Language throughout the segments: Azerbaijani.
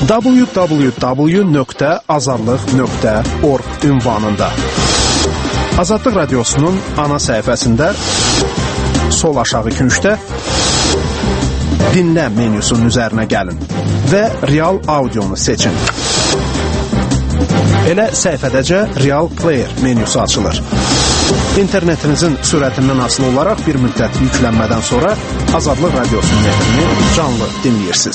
www.azadlıq.org ünvanında. Azadlıq Radiosu'nun ana səhifəsində sol aşağı küncdə dinlə menyusunun üzərinə gəlin və real audionu seçin. Elə səhifədəcə Real Player menyusu açılır. İnternetinizin sürətindən asılı olaraq bir müddət yüklənmədən sonra Azadlıq Radiosu'nun efrini canlı dinləyirsiniz.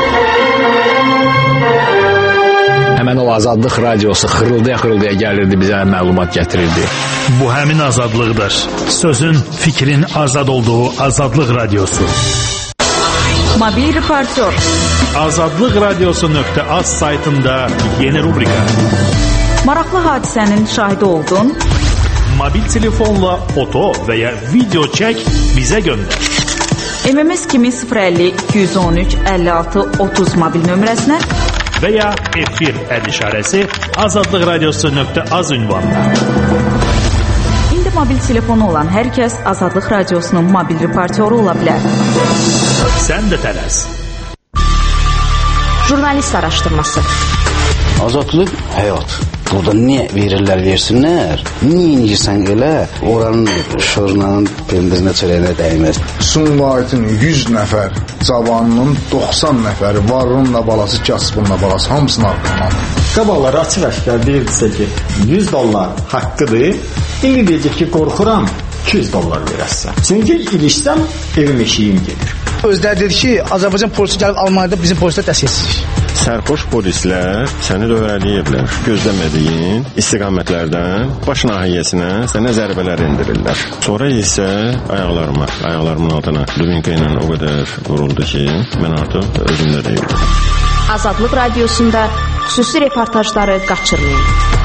Həmən o Azadlıq Radiosu xırıldaya gəlirdi, bizə məlumat gətirirdi. Bu həmin azadlıqdır. Sözün, fikrin azad olduğu Azadlıq Radiosu. Mobil reportör. Azadlıqradiosu.az saytında yeni rubrika. Maraqlı hadisənin şahidi oldun. Mobil telefonla foto və ya video çək, bizə göndər. MMS kimi 050-213-56-30 mobil nömrəsinə və ya efir əd işarəsi azadlıqradiosu.az ünvanına. İndi mobil telefonu olan hər kəs Azadlıq Radiosunun mobil reportyoru ola bilər. Sən də tələs. Jurnalist araşdırması. Azadlıq həyat. Burada niyə verirlər, versinlər? Niyə inirsən elə? Oranın şorunanın pendirinə çörəyinə dəyməz. Sumqayıtın 100 nəfər cavanının 90 nəfəri varınla balası, kasbınla balası hamısını artmalı. Qabaqlar açıq əşkar deyirdisə ki, $100 haqqıdır. İndi deyəcək ki, qorxuram, $200 verəsən. Çünki ilişsəm, evim eşiyim gedir. Özləri dedi ki, Azərbaycan polisi gəlib Almaniyada bizim polislər dəstəkçilik. Sərxoş polislər səni dövrələyirlər. Gözləmədiyin istiqamətlərdən baş nahiyyəsinə sənə zərbələr endirirlər. Sonra isə ayaqlarımın altına dubinka ilə o qədər vuruldu ki, mən artıq özümdə deyildim. Azadlıq Radiosunda xüsusi reportajları qaçırmayın.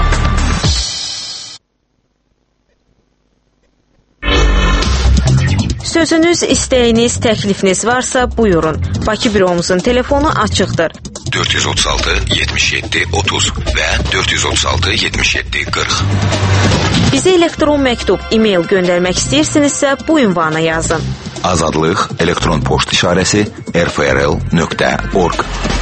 Sözünüz, istəyiniz, təklifiniz varsa buyurun. Bakı büromuzun telefonu açıqdır. 436 77 30 və 436 77 40. Bizə elektron məktub, e-mail göndərmək istəyirsinizsə bu ünvana yazın. Azadlıq elektron poçt işarəsi rfrl.org.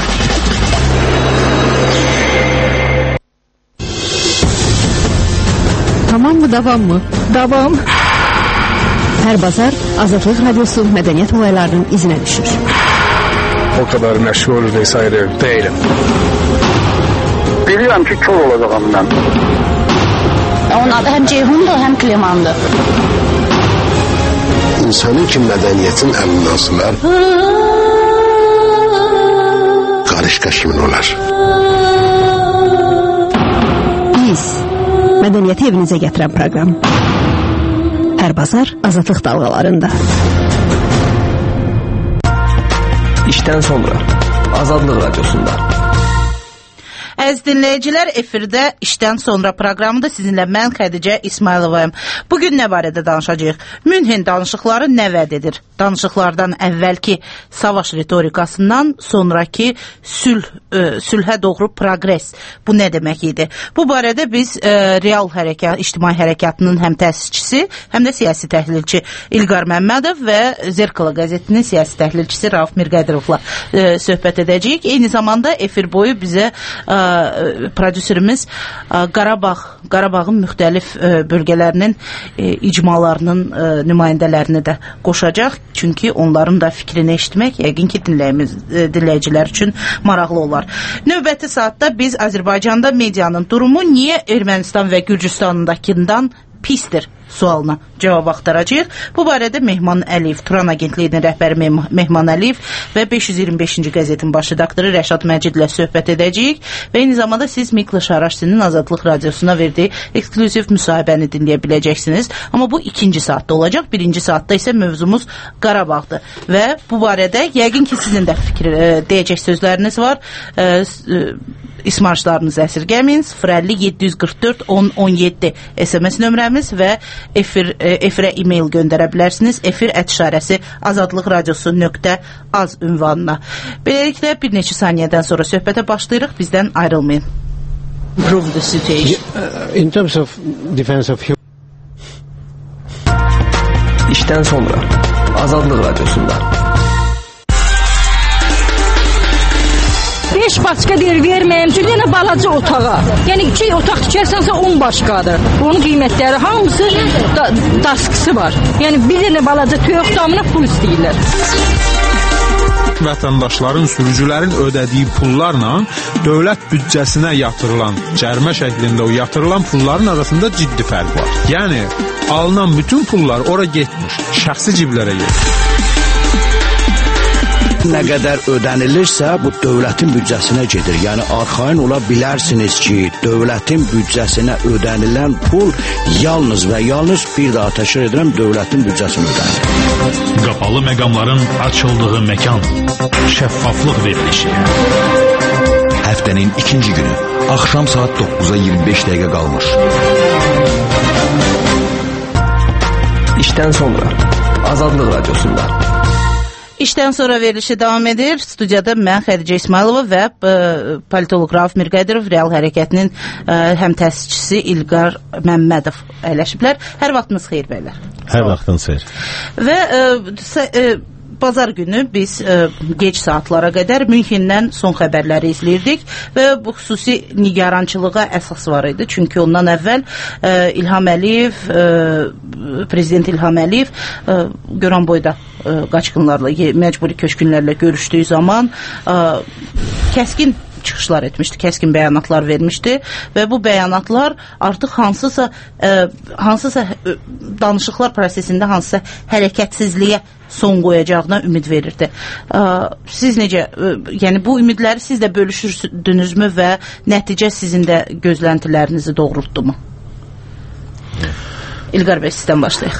Tamam mı, davam mı? Davam. Hər bazar Azadlıq Radiosu mədəniyyət olaylarının izinə düşür. O kadar məşğul vesaire değilim. Bilirəm ki, kör olacağım mən. Onun adı həm Ceyhundur, həm Klimandır. İnsanın ki, mədəniyyətin əlindən sular, qarışqa kimin olar? Biz, mədəniyyəti evinizə gətirən proqram. Hər bazar Azadlıq dalğalarında. İşdən sonra Azadlıq Radiosunda. Əziz dinləyicilər, efirdə işdən sonra proqramında sizinlə mən Xədicə İsmayılovayım. Bugün nə barədə danışacağıq? Münhen danışıqları nə vəd edir? Danışıqlardan əvvəlki savaş ritorikasından sonraki sülhə doğru progres. Bu nə demək idi? Bu barədə biz Real İctimai Hərəkatının həm təsisçisi, həm də siyasi təhlilçi İlqar Məmmədov və Zerkala qəzetinin siyasi təhlilçisi Rauf Mirqədirovla söhbət edəcəyik. Eyni zamanda efir boyu bizə prodüserimiz Qarabağın müxtəlif bölgələrinin icmalarının nümayəndələrini də qoşacaq. Çünki onların da fikrini eşitmək yəqin ki dinləyicilər üçün maraqlı olar. Növbəti saatda biz Azərbaycanda medianın durumu niyə Ermənistan və Gürcüstandakindən pisdir sualına cavab axtaracağıq. Bu barədə Mehman Əliyev, Turan Agentliyinin rəhbəri Mehman Əliyev və 525-ci qəzetin baş redaktoru Rəşad Məcidlə söhbət edəcəyik və eyni zamanda siz Mikla Şaraşsinin Azadlıq Radiosuna verdiyi ekskluziv müsahibəni dinləyə biləcəksiniz. Amma bu ikinci saatda olacaq. Birinci saatda isə mövzumuz Qarabağdır və bu barədə yəqin ki sizin də deyəcək sözləriniz var. İsmarşlarınızı əsirgəmin 050-744-10-17 SMS nömrəmiz və efirə e-mail göndərə bilərsiniz. Efir @işarəsi azadlıqradiosu.az ünvanına. Beləliklə bir neçə saniyədən sonra söhbətə başlayırıq. Bizdən ayrılmayın. Improve the situation. In terms of defense of human... İşdən sonra Azadlıq Radiosunda. 5 başqa deyir, verməyəm. Bir dənə balaca otağa. Yəni 2 otaq tikərsənsə 10 başqadır. Onun qiymətləri hamısı daskısı var. Yəni bir dənə balaca toyuq damına pul istəyirlər. Vətəndaşların, sürücülərin ödədiyi pullarla dövlət büdcəsinə yatırılan, cərimə şəklində o yatırılan pulların arasında ciddi fərq var. Yəni alınan bütün pullar ora getmiş, şəxsi ciblərə getmiş. Nə qədər ödənilirsə, bu dövlətin büdcəsinə gedir. Yəni, arxayın ola bilərsiniz ki, dövlətin büdcəsinə ödənilən pul yalnız və yalnız bir daha təkrar edirəm, dövlətin büdcəsinə ödənilir. Qapalı məqamların açıldığı məkan, şəffaflıq verilişi. Həftənin ikinci günü, axşam saat 9-a 25 dəqiqə qalmış. İşdən sonra, Azadlıq Radiosunda. İşdən sonra verilişi davam edir. Studiyada mən Xədicə İsmailova və politoloq Rauf Mirqədirov, Real Hərəkətinin həm təsisçisi İlqar Məmmədov əyləşiblər. Hər vaxtınız xeyir bəylər. Hər vaxtınız xeyir. Və bazar günü biz gec saatlara qədər Münxendən son xəbərləri izləyirdik və bu xüsusi nigarançılığa əsas var idi. Çünki ondan əvvəl İlham Əliyev, Prezident İlham Əliyev Göran boyda qaçqınlarla, məcburi köçkünlərlə görüşdüyü zaman kəskin çıxışlar etmişdi, kəskin bəyanatlar vermişdi və bu bəyanatlar artıq hansısa danışıqlar prosesində hansısa hərəkətsizliyə son qoyacağına ümid verirdi. Siz necə, yəni bu ümidləri siz də bölüşürdünüzmü və nəticə sizin də gözləntilərinizi doğrultdu mu? İlqar bəy, sizdən başlayaq.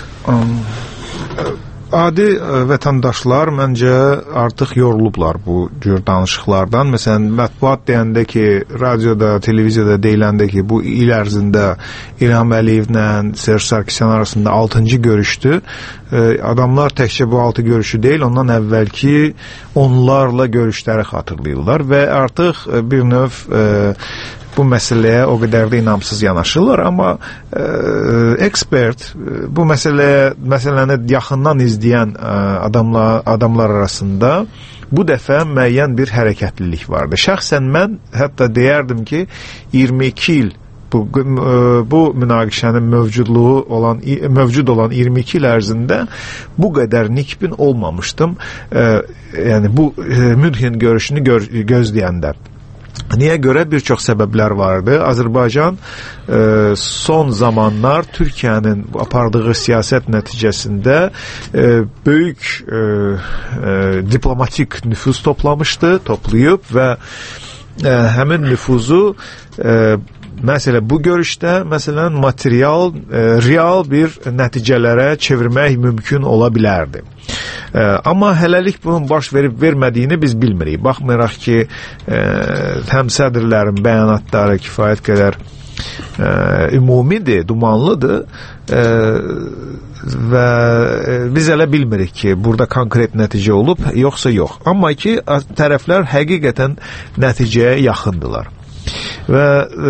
Adi vətəndaşlar məncə artıq yorulublar bu cür danışıqlardan. Məsələn, mətbuat deyəndə ki, radioda, televiziyada deyiləndə ki, bu il ərzində İlham Əliyevlə Serj Sarkisyan arasında 6-cı görüşdü. Adamlar təkcə bu 6 görüşü deyil, ondan əvvəlki onlarla görüşləri xatırlayırlar və artıq bir növ bu məsələyə o qədər də inamsız yanaşırlar, amma ekspert bu məsələni yaxından izləyən adamlar arasında bu dəfə müəyyən bir hərəkətlilik vardı. Şəxsən mən hətta deyərdim ki, 22 il bu münaqişənin mövcud olan 22 il ərzində bu qədər nikbin olmamışdım. Yəni bu Münxen görüşünü gözləyəndə. Niyə görə? Bir çox səbəblər vardı. Azərbaycan son zamanlar Türkiyənin apardığı siyasət nəticəsində böyük diplomatik nüfuz toplayıb və həmin nüfuzu bu görüşdə real bir nəticələrə çevirmək mümkün ola bilərdi. Amma hələlik bunun baş verib-vermədiyini biz bilmirik. Baxmayaraq ki, həm sədrlərin bəyanatları kifayət qədər ümumidir, dumanlıdır və biz elə bilmirik ki, burada konkret nəticə olub, yoxsa yox. Amma ki, tərəflər həqiqətən nəticəyə yaxındılar. Və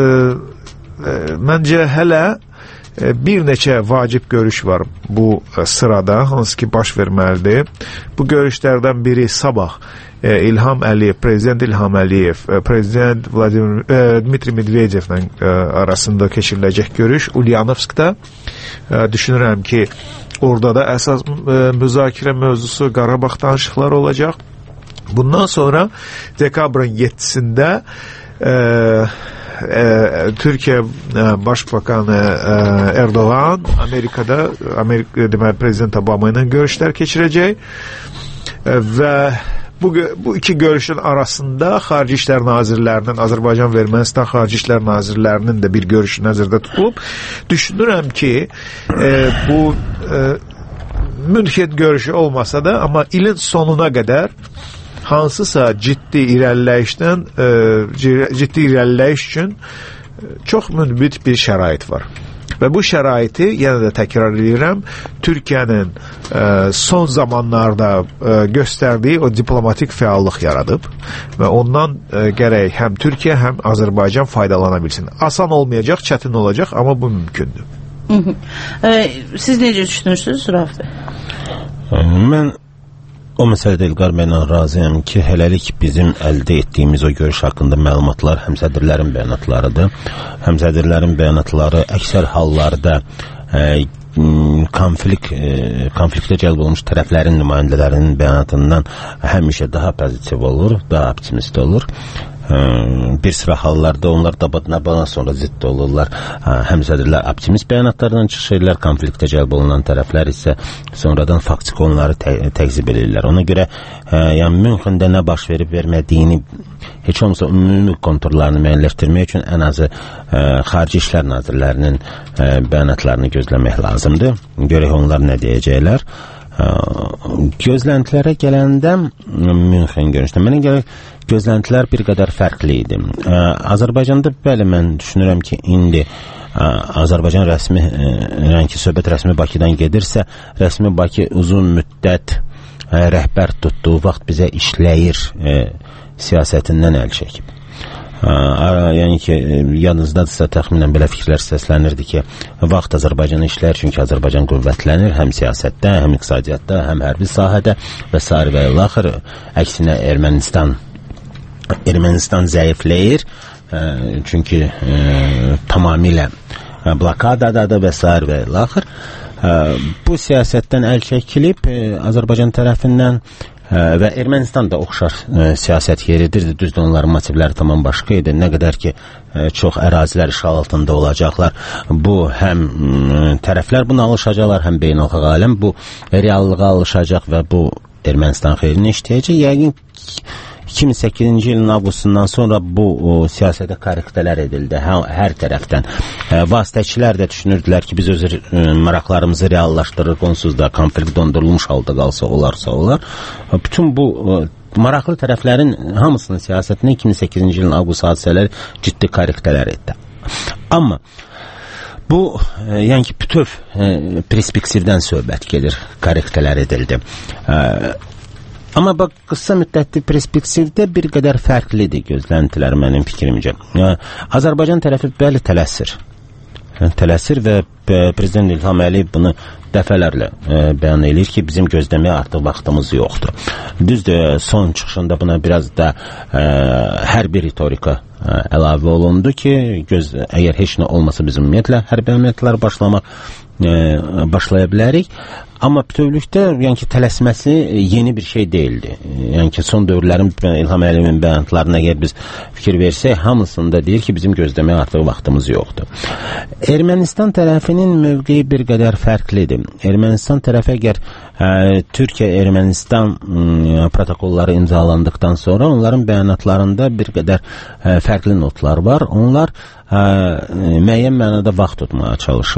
məncə hələ bir neçə vacib görüş var bu sırada, hansı ki baş verməlidir. Bu görüşlərdən biri sabah İlham Əliyev, Prezident İlham Əliyev, Prezident Dmitri Medvedevlə arasında keçiriləcək görüş Ulyanovskda. Düşünürəm ki, orada da əsas müzakirə mövzusu Qarabağ danışıqları olacaq. Bundan sonra dekabrın 7-sində Türkiyə Başbakanı Erdoğan Amerikada Prezident Obama ilə görüşlər keçirəcək və bu iki görüşün arasında Xarici İşlər Nazirlərinin, Azərbaycan və Ermənistan Xarici İşlər Nazirlərinin də bir görüşü nəzərdə tutulub. Düşünürəm ki, bu Münxen görüşü olmasa da, amma ilin sonuna qədər hansısa ciddi irəliləyiş üçün çox müsbət bir şərait var. Və bu şəraiti, yenə də təkrar edirəm, Türkiyənin son zamanlarda göstərdiyi o diplomatik fəallıq yaradıb və ondan gərək həm Türkiyə, həm Azərbaycan faydalana bilsin. Asan olmayacaq, çətin olacaq, amma bu mümkündür. Siz necə düşünürsünüz, Rauf bəy? Mən O məsələdə İlqar bəylə razıyam ki, hələlik bizim əldə etdiyimiz o görüş haqqında məlumatlar həmsədrlərin bəyanatlarıdır. Həmsədrlərin bəyanatları əksər hallarda konfliktə cəlb olmuş tərəflərin nümayəndələrinin bəyanatından həmişə daha pozitiv olur, daha optimist olur. Bir sıra hallarda onlar dabadnabana sonra zidd olurlar. Həmsədrlər optimist bəyanatlardan çıxışırlar, konfliktə cəlb olunan tərəflər isə sonradan faktiki onları təqzib edirlər. Ona görə yəni Münxendə nə baş verib vermədiyini heç olmasa ümumi konturlarını müəyyənləşdirmək üçün ən azı Xarici İşlər Nazirlərinin bəyanatlarını gözləmək lazımdır. Görək onlar nə deyəcəklər. Gözləntilərə gələndə Münxen görüşdə mənə görə gözləntilər bir qədər fərqli idi. Azərbaycanda bəli, mən düşünürəm ki, indi Azərbaycan rəsmi, yəni söhbət rəsmi Bakıdan gedirsə, rəsmi Bakı uzun müddət rəhbər tutduğu vaxt bizə işləyir siyasətindən əl çəkib. Yəni ki, yadınızdadırsa təxminən belə fikirlər səslənirdi ki, vaxt Azərbaycana işləyir, çünki Azərbaycan qüvvətlənir, həm siyasətdə, həm iqtisadiyyatda, həm hərbi sahədə və s. və ilaxır. Əksinə Ermənistan zəifləyir, çünki tamamilə blokadadadır və s. və ilaxır. Bu siyasətdən əl çəkilib Azərbaycan tərəfindən və Ermənistan da oxşar siyasət yeridir. Düzdür, onların motivləri tamam başqa idi. Nə qədər ki, çox ərazilər işğal altında olacaqlar. Bu həm tərəflər buna alışacaqlar, həm beynəlxalq aləm bu reallığa alışacaq və bu Ermənistan xeyrinə işləyəcək. Yəqin 2008-ci ilin avqustundan sonra bu siyasətə korrektələr edildi hər tərəfdən. Vasitəçilər də düşünürdülər ki, biz öz maraqlarımızı reallaşdırırıq, onsuz da konflikt dondurulmuş halda qalsa olarsa olar. Bütün bu maraqlı tərəflərin hamısının siyasətinə 2008-ci ilin avqust hadisələri ciddi korrektələr etdi. Amma bu, yəni ki, bütöv perspektivdən söhbət gedir, korrektələr edildi. Amma bax, qısa müddətli perspektivdə bir qədər fərqlidir gözləntilər mənim fikrimcə. Azərbaycan tərəfi bəli tələsir və Prezident İlham Əliyev bunu dəfələrlə bəyan edir ki, bizim gözləməyə artıq vaxtımız yoxdur. Düzdür, son çıxışında buna biraz da hərbi ritorika əlavə olundu ki, əgər heç nə olmasa biz ümumiyyətlə hərbi əməliyyatlar başlaya bilərik. Amma bütövlükdə, yəni ki, tələsməsi yeni bir şey deyildi. Yəni ki, son dövrlərin İlham Əliyevin bəyanatlarına əgər biz fikir versək, hamısında deyir ki, bizim gözləməyə artıq vaxtımız yoxdur. Ermənistan tərəfinin mövqeyi bir qədər fərqlidir. Ermənistan tərəfi əgər Türkiyə-Ermənistan protokolları imzalandıqdan sonra onların bəyanatlarında bir qədər fərqli notlar var. Onlar müəyyən mənada vaxt tutmaya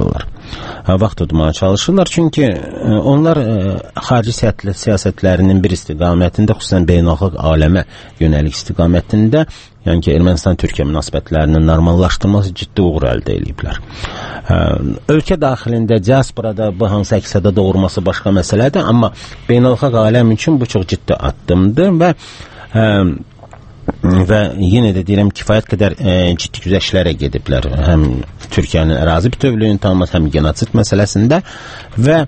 çalışırlar. Çünki onlar xarici siyasətlərinin bir istiqamətində, xüsusən beynəlxalq aləmə yönəlik istiqamətində, yəni ki, Ermənistan-Türkiyə münasibətlərinin normallaşdırılması ciddi uğur əldə ediblər. Ölkə daxilində, diasporada bu hansı əksədə doğurması başqa məsələdir, amma beynəlxalq aləm üçün bu çox ciddi addımdır və yenə də deyirəm, kifayət qədər ciddi güzəştlərə gediblər. Həm Türkiyənin ərazi bütövlüyünü tanıması, həm genosid məsələsində və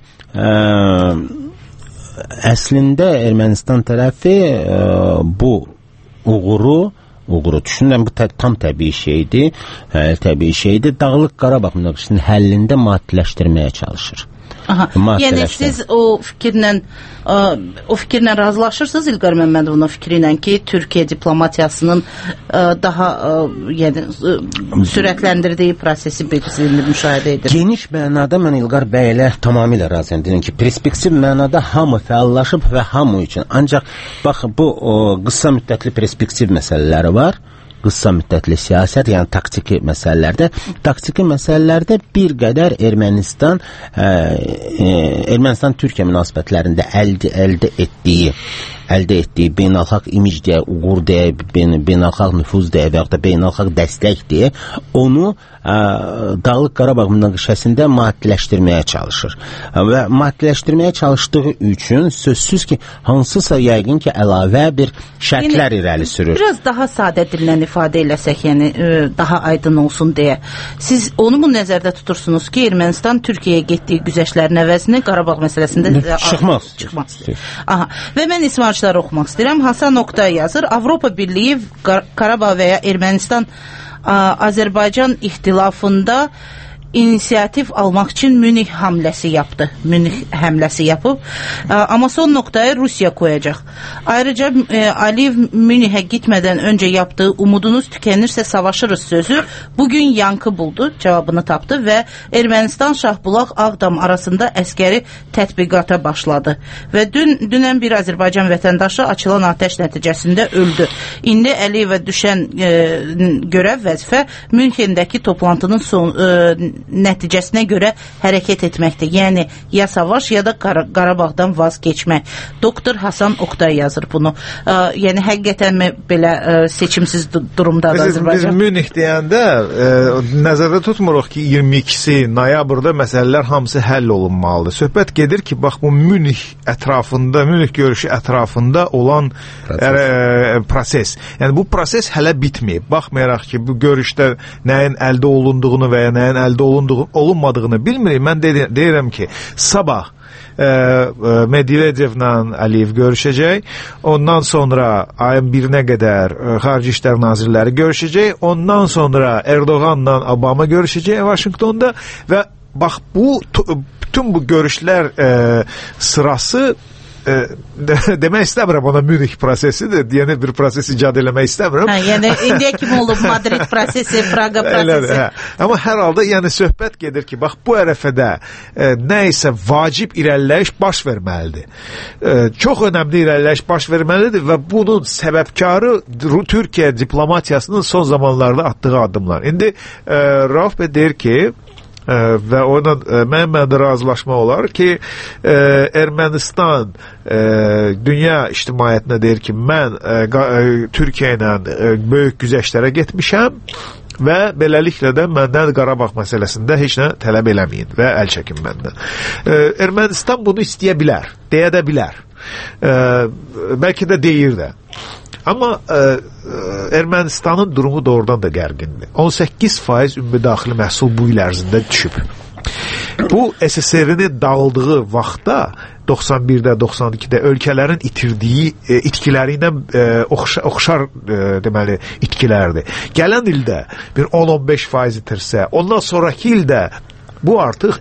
əslində Ermənistan tərəfi bu uğuru düşünürəm, bu tam təbii şeydir. Dağlıq Qarabağ münaqişəsinin həllində maddiləşdirməyə çalışır. Yəni siz o fikirlə razılaşırsınız İlqar Məmmədovun fikri ilə ki, Türkiyə diplomatiyasının daha sürətləndirdiyi prosesi siz müşahidə edir? Geniş mənada mən İlqar bəylə tamamilə razıyam. Deyirəm ki, perspektiv mənada hamı fəallaşıb və hamı üçün. Ancaq bax, bu qısa müddətli perspektiv məsələləri var. Qısa müddətli siyasət, yəni taktiki məsələlərdə bir qədər Ermənistan-Türkiyə münasibətlərində əldə etdiyi beynəlxalq imic deyə, uğur deyə, beynəlxalq nüfuz deyə və yaxud da beynəlxalq dəstək deyə, onu Dağlıq Qarabağ münaqişəsində maddiləşdirməyə çalışır. Və maddiləşdirməyə çalışdığı üçün sözsüz ki, hansısa yəqin ki, əlavə bir şərtlər irəli sürür. Biraz daha sadə dillə ifadə istifadə eləsək, yəni daha aydın olsun deyə. Siz onu mu nəzərdə tutursunuz ki, Ermənistan Türkiyəyə getdiyi güzəştlərin əvəzini Qarabağ məsələsində çıxmaq istəyir. Aha. Və mən İsmailçiləri oxumaq istəyirəm. Hasan Oktay yazır. Avropa Birliyi Qarabağ və ya Ermənistan Azərbaycan ixtilafında inisiativ almaq üçün Münih həmləsi yapıb. Amma son noktayı Rusiya qoyacaq. Ayrıca Aliyev Münihə gitmədən öncə yaptığı umudunuz tükənirsə savaşırız sözü bugün yankı buldu, cavabını tapdı və Ermənistan Şahbulaq Ağdam arasında əskəri tətbiqata başladı. Və dünən bir Azərbaycan vətəndaşı açılan atəş nəticəsində öldü. İndi Əliyevə düşən görəv vəzifə Münhendəki toplantının nəticəsinə görə hərəkət etməkdir. Yəni, ya savaş, ya da Qarabağdan vaz keçmək. Doktor Hasan Oktay yazır bunu. Yəni, həqiqətən belə seçimsiz durumdadır Azərbaycan? Biz Münih deyəndə nəzərdə tutmuruq ki, 22-si noyabrda məsələlər hamısı həll olunmalıdır. Söhbət gedir ki, bax, bu Münih görüşü ətrafında olan proses. Yəni, bu proses hələ bitməyib. Baxmayaraq ki, bu görüşdə nəyin əldə olunduğunu və ya nəyin əldə olunmadığını bilmirik. Mən deyirəm ki, sabah Medvedevlə Əliyev görüşəcək. Ondan sonra ayın 1-nə qədər Xarici İşlər Nazirləri görüşəcək. Ondan sonra Erdoğanla Obama görüşəcək Vaşinqtonda və bax, bütün bu görüşlər sırası demək istəmirəm, ona Münih prosesidir, yeni bir proses icad eləmək istəmirəm. Yəni, indiyə kimi olub Madrid prosesi, Praga prosesi. Amma hər halda, yəni, söhbət gedir ki, bax, bu ərəfədə nə isə vacib irəliləyiş baş verməlidir. Çox önəmli irəliləyiş baş verməlidir və bunun səbəbkarı Türkiyə diplomatiyasının son zamanlarda atdığı addımlar. İndi Rauf bəy deyir ki, və ona mənə razılaşma olar ki, Ermənistan dünya ictimaiyyətinə deyir ki, mən Türkiyə ilə böyük güzəştlərə getmişəm və beləliklə də məndən Qarabağ məsələsində heç nə tələb eləməyin və əl çəkin məndən. Ermənistan bunu istəyə bilər, deyə də bilər. Bəlkə də deyir də. Amma Ermənistanın durumu doğrudan da gərgindir. 18% ümumi daxili məhsul bu il ərzində düşüb. Bu SSR-nin dağıldığı vaxtda 91-də, 92-də ölkələrin itirdiyi itkiləri ilə oxşar deməli itkilərdir. Gələn ildə bir 10-15% itirsə, ondan sonraki ildə bu artıq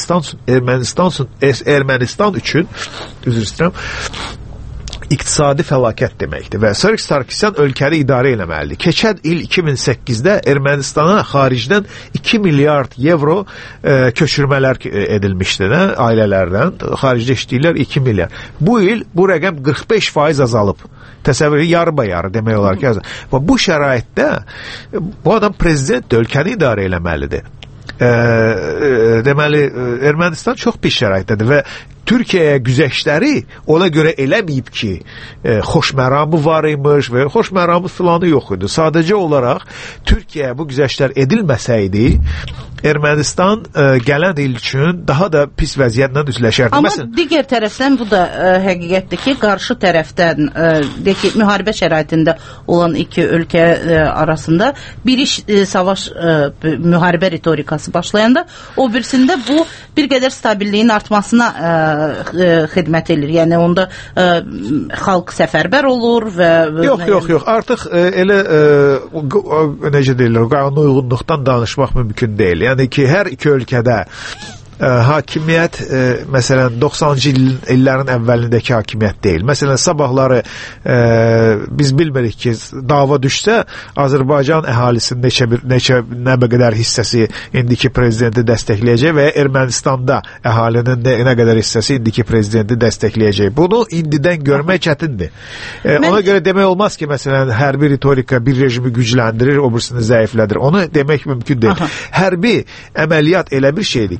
Ermənistan üçün üzr istəyirəm, iqtisadi fəlakət deməkdir və Sarkisyan ölkəni idarə eləməlidir. Keçən il 2008-də Ermənistana xaricdən 2 milyard evro köçürmələr edilmişdi, ailələrdən. Xaricdə işləyirlər 2 milyard. Bu il bu rəqəm 45% azalıb. Təsəvvürü yarı-bayarı demək olar ki, və bu şəraitdə bu adam prezident ölkəni idarə eləməlidir. Deməli, Ermənistan çox pis şəraitdədir və Türkiyəyə güzəştləri ona görə eləməyib ki, xoşməramı var imiş və xoşməramı filanı yox idi. Sadəcə olaraq Türkiyəyə bu güzəştlər edilməsəydi, Ermənistan gələn il üçün daha da pis vəziyyətlə üzləşərdi. Amma digər tərəfdən bu da həqiqətdir ki, qarşı tərəfdən müharibə şəraitində olan iki ölkə arasında biri savaş müharibə ritorikası başlayanda, o birisində bu bir qədər stabilliyin artmasına xidmət edir. Yəni onda xalq səfərbər olur və... Yox. Artıq elə necə deyirlər, qanun uyğunluqdan danışmaq mümkün deyil. Yəni ki, hər iki ölkədə hakimiyyət, məsələn, 90-cı illərin əvvəlindəki hakimiyyət deyil. Məsələn, sabahları biz bilmirik ki, dava düşsə, Azərbaycan əhalisinin nə qədər hissəsi indiki prezidenti dəstəkləyəcək və Ermənistanda əhalinin nə qədər hissəsi indiki prezidenti dəstəkləyəcək. Bunu indidən görmək çətindir. Ona görə demək olmaz ki, məsələn, hərbi ritorika bir rejimi gücləndirir, o birisini zəiflədir. Onu demək mümkün deyil. Hərbi əməliyyat elə bir şeydir ki, bilirsiniz,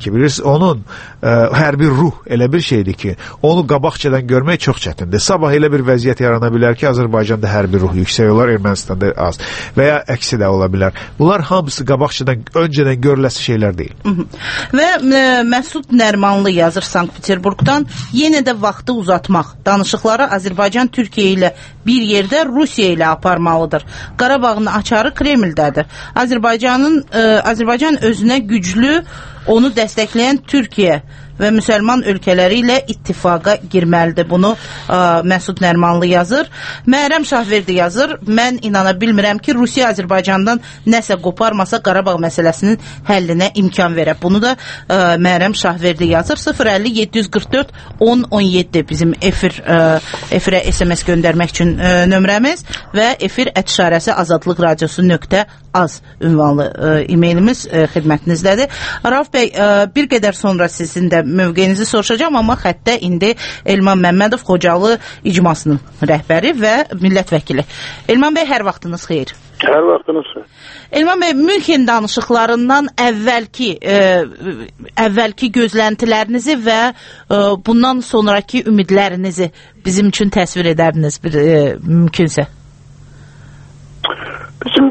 onun hərbi ruh elə bir şeydir ki, onu qabaqcadan görmək çox çətindir. Sabah elə bir vəziyyət yarana bilər ki, Azərbaycanda hərbi ruh yüksək olar, Ermənistanda az və ya əksi də ola bilər. Bunlar hamısı qabaqcadan, öncədən görüləsi şeylər deyil. Və Məsud Nərmanlı yazır Sankt-Peterburqdan, yenə də vaxtı uzatmaq, danışıqları Azərbaycan Türkiyə ilə bir yerdə Rusiya ilə aparmalıdır. Qarabağın açarı Kremldədir. Azərbaycan özünə güclü, onu dəstəkləyən Türkiyə və müsəlman ölkələri ilə ittifaqa girməlidir. Bunu Məsud Nərmanlı yazır. Məhrəm Şahverdi yazır. Mən inana bilmirəm ki, Rusiya Azərbaycandan nəsə qoparmasa Qarabağ məsələsinin həllinə imkan verə. Bunu da Məhrəm Şahverdi yazır. 050-744-1017 bizim efirə SMS göndərmək üçün nömrəmiz və efir@ azadlıq radiosu.az ünvanlı e-mailimiz xidmətinizdədir. Rauf bəy, bir qədər sonra sizin də mövqeyinizi soruşacağım, amma xəttə indi Elman Məmmədov Xocalı icmasının rəhbəri və millət vəkili. Elman bəy, hər vaxtınız xeyir. Hər vaxtınız xeyir. Elman bəy, Münxen danışıqlarından əvvəlki gözləntilərinizi və bundan sonraki ümidlərinizi bizim üçün təsvir edərdiniz mümkünsə. Bizim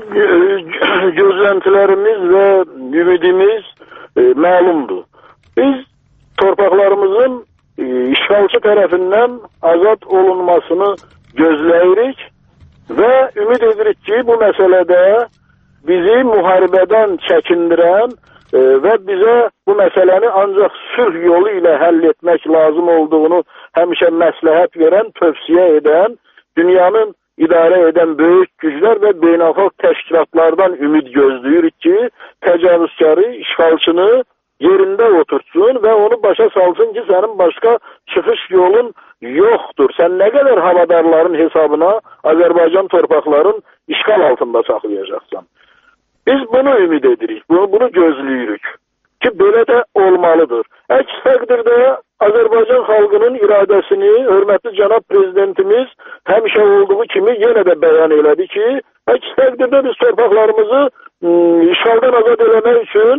gözləntilərimiz və ümidimiz məlumdur. Biz torpaqlarımızın işğalçı tərəfindən azad olunmasını gözləyirik və ümid edirik ki, bu məsələdə bizi müharibədən çəkindirən və bizə bu məsələni ancaq sülh yolu ilə həll etmək lazım olduğunu həmişə məsləhət verən, tövsiyə edən, dünyanın idarə edən böyük güclər və beynəlxalq təşkilatlardan ümid gözləyirik ki, təcavüzkarı, işğalçını yerində oturtsun və onu başa salsın ki, sənin başqa çıxış yolun yoxdur. Sən nə qədər havadarların hesabına Azərbaycan torpaqların işğal altında saxlayacaqsan. Biz bunu ümid edirik, bunu gözləyirik ki, belə də olmalıdır. Əks təqdirdə Azərbaycan xalqının iradəsini hörmətli cənab prezidentimiz həmişə olduğu kimi yenə də bəyan elədi ki, əks təqdirdə biz torpaqlarımızı işğaldan azad eləmək üçün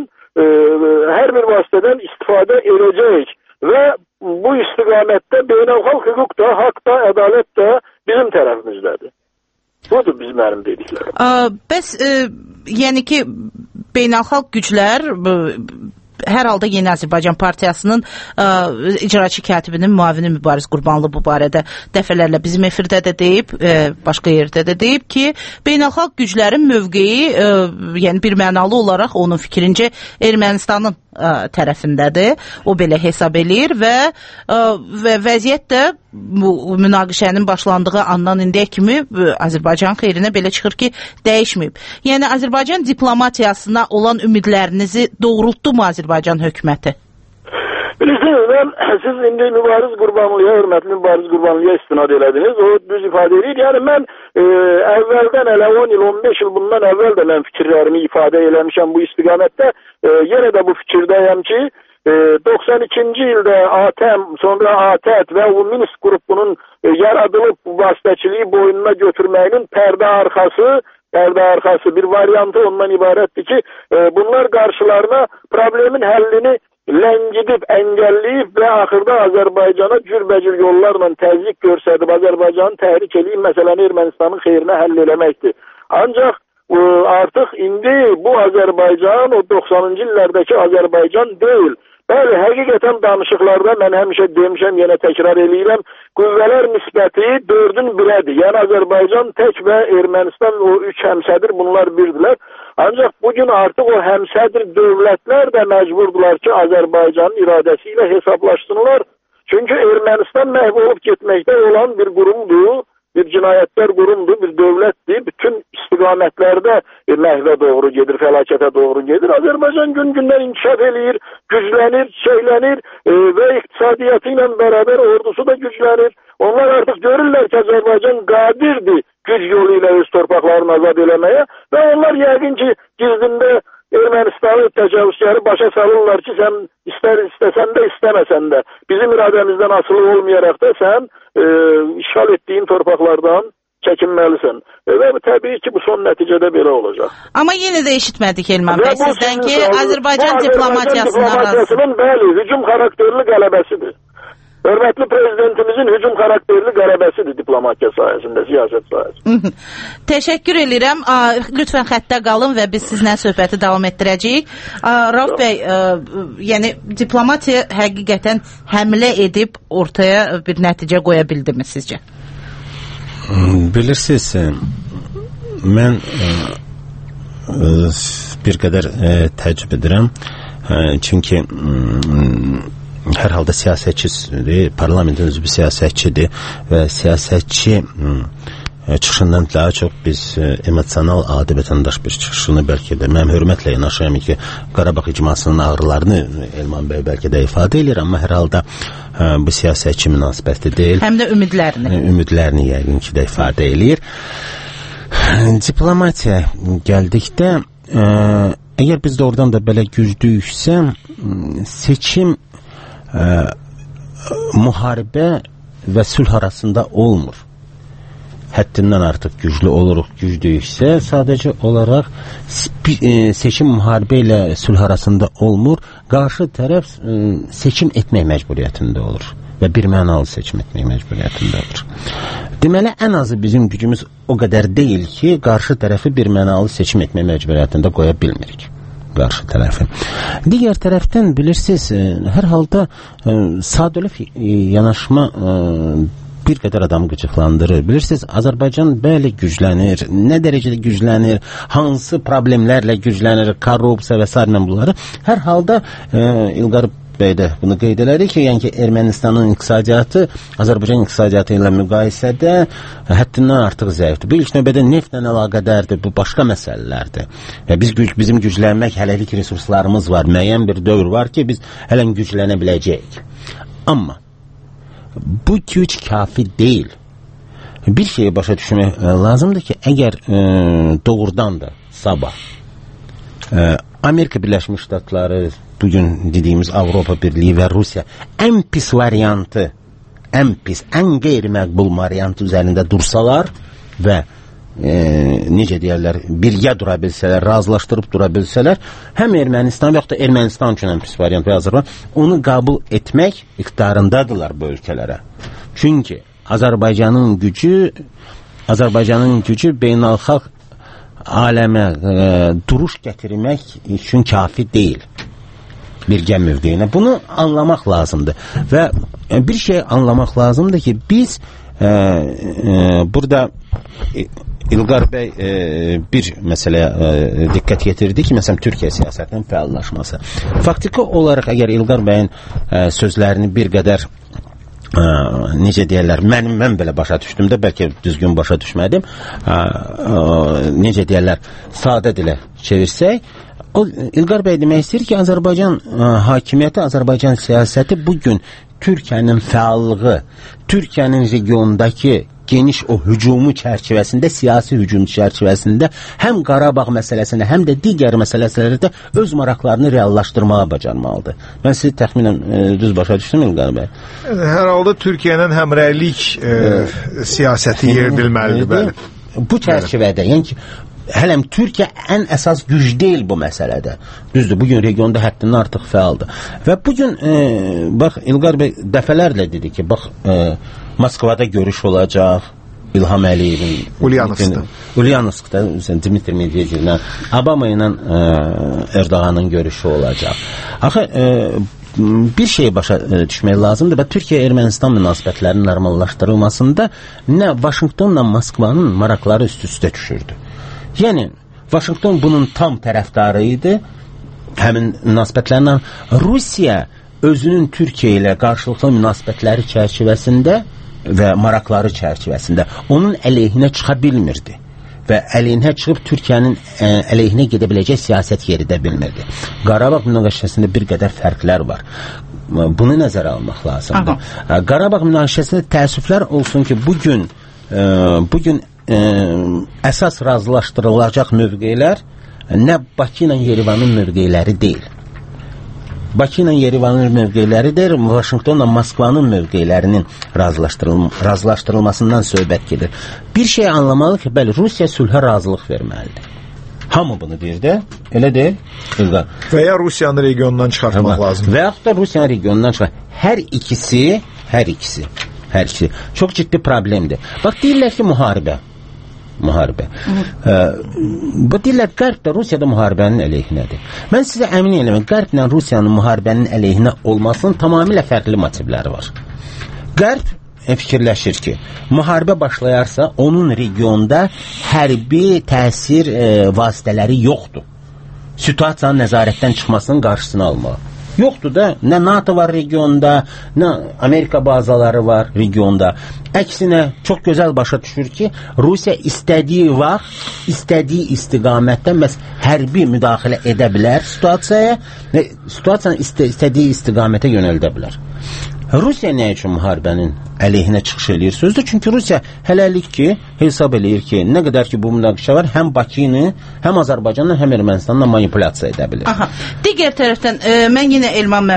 hər bir vasitədən istifadə edəcəyik və bu istiqamətdə beynəlxalq hüquq da, haqq da, ədalət də bizim tərəfimizdədir. Budur mənim dediklərim. Bəs, yəni ki, beynəlxalq güclər hər halda Yeni Azərbaycan Partiyasının icraçı katibinin müavini Mübariz Qurbanlı bu barədə dəfələrlə bizim efirdə də deyib, başqa yerdə də deyib ki, beynəlxalq güclərin mövqeyi, yəni bir mənalı olaraq onun fikrincə Ermənistanın tərəfindədir. O belə hesab eləyir və vəziyyət də bu münaqişənin başlandığı andan indiyə kimi Azərbaycan xeyrinə belə çıxır ki, dəyişməyib. Yəni Azərbaycan diplomatiyasına olan ümidlərinizi doğrultdu mu Azərbaycan hökuməti? Bilirsiniz, siz indi Mübariz Qurbanlıya, hörmətli Mübariz Qurbanlıya istinad elədiniz. O düz ifadə edir. Yəni mən əvvəldən elə 10 il, 15 il bundan əvvəl də mən fikirlərimi ifadə eləmişəm bu istiqamətdə. Yenə də bu fikirdəyəm ki, 92-ci ildə ATƏM, sonra ATƏT və o Minsk qrupunun yaradılıb vasitəçiliyi boynuna götürməyinin pərdə arxası bir variantı ondan ibarətdir ki, bunlar qarşılarına problemin həllini ləngidib, əngəlləyib və axırda Azərbaycana cürbəcür yollarla təzyiq görsədib Azərbaycanı təhrik edib məsələni Ermənistanın xeyrinə həll eləməkdir. Ancaq artıq indi bu Azərbaycan o 90-cı illərdəki Azərbaycan deyil. Bəli, həqiqətən danışıqlarda mən həmişə demişəm, yenə təkrar eləyirəm, qüvvələr nisbəti 4-ün 1-ədir. Yəni Azərbaycan tək və Ermənistan o 3 həmsədir, bunlar birdirlər. Ancaq bugün artıq o həmsədir dövlətlər də məcburdular ki, Azərbaycanın iradəsi ilə hesablaşsınlar. Çünki Ermənistan məhv olub getməkdə olan bir qurumdur, bir cinayətlər qurumdur, bir dövlətdir. Bütün istiqamətlərdə məhvə doğru gedir, fəlakətə doğru gedir. Azərbaycan gün-gündən inkişaf eləyir, güclənir, şeylənir və iqtisadiyyatı ilə bərabər ordusu da güclənir. Onlar artıq görürlər ki, Azərbaycan qadirdir güc yolu ilə öz torpaqlarını azad eləməyə və onlar yəqin ki, gizlində Ermənistanı təcavüzkarı başa salırlar ki, sən istəsən də, istəməsən də, bizim iradəmizdən asılı olmayaraq da sən işğal etdiyin torpaqlardan çəkinməlisən. Və təbii ki, bu son nəticədə belə olacaq. Amma yenə də eşitmədik Elman bəy sizdən ki, Azərbaycan diplomatiyasının bəli, hücum xarakterli qələbəsidir. Hörmətli prezidentimizin hücum xarakterli qələbəsidir diplomatiya sayəsində, siyasət sayəsində. Təşəkkür edirəm. Lütfən xəttə qalın və biz sizlə söhbəti davam etdirəcəyik. Rauf bəy, yəni diplomatiya həqiqətən həmlə edib ortaya bir nəticə qoya bildimi sizcə? Bilirsiniz, mən bir qədər təəccüb edirəm. Çünki hər halda siyasətçidir, parlamentin üzvü siyasətçidir və siyasətçi çıxışından daha çox biz emosional adi vətəndaş bir çıxışını bəlkə də mən hörmətlə yanaşıram ki, Qarabağ icmasının ağrılarını Elman bəy bəlkə də ifadə edir, amma hər halda bu siyasətçi münasibəti deyil. Həm də ümidlərini. Ümidlərini yəqin ki də ifadə edir. Diplomatiya gəldikdə, əgər biz doğrudan da belə güclüyüksə, seçim müharibə və sülh arasında olmur. Həddindən artıq güclü oluruq, güclüyüksə sadəcə olaraq seçim müharibə ilə sülh arasında olmur. Qarşı tərəf seçim etmək məcburiyyətində olur və bir mənalı seçim etmək məcburiyyətində olur. Deməli, ən azı bizim gücümüz o qədər deyil ki, qarşı tərəfi bir mənalı seçim etmək məcburiyyətində qoya bilmirik. Qarşı tərəfi. Digər tərəfdən bilirsiniz, hər halda sadəlöv yanaşma bir qədər adamı qıcıqlandırır. Bilirsiniz, Azərbaycan bəli güclənir. Nə dərəcədə güclənir, hansı problemlərlə güclənir, korrupsiya və s. bunları. Hər halda İlqar bəy də bunu qeyd edərik ki, yəni ki, Ermənistanın iqtisadiyyatı Azərbaycan iqtisadiyyatı ilə müqayisədə həddindən artıq zəifdir. Bu ilk növbədə neftlə əlaqədardır, bu başqa məsələlərdir. Və bizim güclənmək, hələlik resurslarımız var, müəyyən bir dövr var ki, biz hələn güclənə biləcəyik. Amma bu güc kafi deyil. Bir şeyi başa düşmək lazımdır ki, əgər doğrudan da sabah Amerika Birləşmiş Ştatları, bugün dediyimiz Avropa Birliği və Rusiya ən pis variantı, ən pis, ən qeyri-məqbul variantı üzərində dursalar və necə deyərlər, birgə dura bilsələr, razılaşdırıb dura bilsələr, həm Ermənistan və yaxud da Ermənistan üçün ən pis variant və Azərbaycan onu qəbul etmək iqtidarındadılar bu ölkələrə. Çünki Azərbaycanın gücü beynəlxalq aləmə duruş gətirmək üçün kafi deyil birgə mövqeyinə. Bunu anlamaq lazımdır və bir şey anlamaq lazımdır ki, biz burada İlqar bəy bir məsələyə diqqət yetirdi ki, məsələn, Türkiyə siyasətinin fəallaşması. Faktiki olaraq, əgər İlqar bəyin sözlərini bir qədər necə deyərlər, mən belə başa düşdüm də, bəlkə düzgün başa düşmədim, necə deyərlər, sadə dilə çevirsək, İlqar bəy demək istəyir ki, Azərbaycan hakimiyyəti, Azərbaycan siyasəti bugün Türkiyənin fəallığı, Türkiyənin regiondakı geniş o hücumu çərçivəsində, siyasi hücum çərçivəsində həm Qarabağ məsələsində, həm də digər məsələlərdə öz maraqlarını reallaşdırmağa bacarmalıdır. Mən sizi təxminən düz başa düşdüm, İlqar bəy? Hər halda Türkiyənin həmrəylik siyasəti yeridilməlidir, bəli. Bu çərçivədə, yəni ki, hələm Türkiyə ən əsas güc deyil bu məsələdə. Düzdür, bugün regionda həddindən artıq fəaldır. Və bugün, bax, İlqar bəy dəfələrlə dedi ki, bax, Moskvada görüş olacaq, İlham Əliyevin Ulyanovskda Dmitri Medvedevlə, Obama ilə Erdoğanın görüşü olacaq. Axı bir şey başa düşmək lazımdır və Türkiyə-Ermənistan münasibətlərinin normallaşdırılmasında nə Vaşinqtonla Moskvanın maraqları üst-üstə düşürdü. Yəni, Vaşinqton bunun tam tərəfdarı idi, həmin münasibətlərlə. Rusiya özünün Türkiyə ilə qarşılıqlı münasibətləri çərçivəsində və maraqları çərçivəsində onun əleyhinə çıxa bilmirdi və əleyhinə çıxıb Türkiyənin əleyhinə gedə biləcək siyasət yeridə bilmirdi. Qarabağ münaqişəsində bir qədər fərqlər var. Bunu nəzərə almaq lazımdır. Qarabağ münaqişəsində təəssüflər olsun ki, bugün əsas razılaşdırılacaq mövqeylər nə Bakı ilə Yerevanın mövqeyləri deyil. Bakı ilə Yerevanın mövqeləridir, Vaşinqtonla Moskvanın mövqelərinin razılaşdırılmasından söhbət gedir. Bir şey anlamalı ki, bəli, Rusiya sülhə razılıq verməlidir. Hamı bunu deyir də, elə deyil. Və ya Rusiyanı regionundan çıxartmaq lazımdır. Və yaxud da Rusiyanı regionundan çıxartmaq. Hər ikisi çox ciddi problemdir. Bax, deyirlər ki, müharibə. Bu deyirlər, Qərb də Rusiyada müharibənin əleyhinədir. Mən sizə əmin eləməm, Qərblə Rusiyanın müharibənin əleyhinə olmasının tamamilə fərqli motivləri var. Qərb fikirləşir ki, müharibə başlayarsa, onun regionda hərbi təsir vasitələri yoxdur. Situasiyanın nəzarətdən çıxmasının qarşısını almalı. Yoxdur da, nə NATO var regionda, nə Amerika bazaları var regionda. Əksinə, çox gözəl başa düşür ki, Rusiya istədiyi vaxt, istədiyi istiqamətdə məhz hərbi müdaxilə edə bilər situasiyaya və situasiyanı istədiyi istiqamətə yönəldə bilər. Rusiya nə üçün müharibənin əleyhinə çıxış eləyir sözdür? Çünki Rusiya hələlik ki, hesab eləyir ki, nə qədər ki bu münaqişə var, həm Bakını, həm Azərbaycanla, həm Ermənistanla manipulyasiya edə bilir. Aha. Digər tərəfdən mən yenə Elman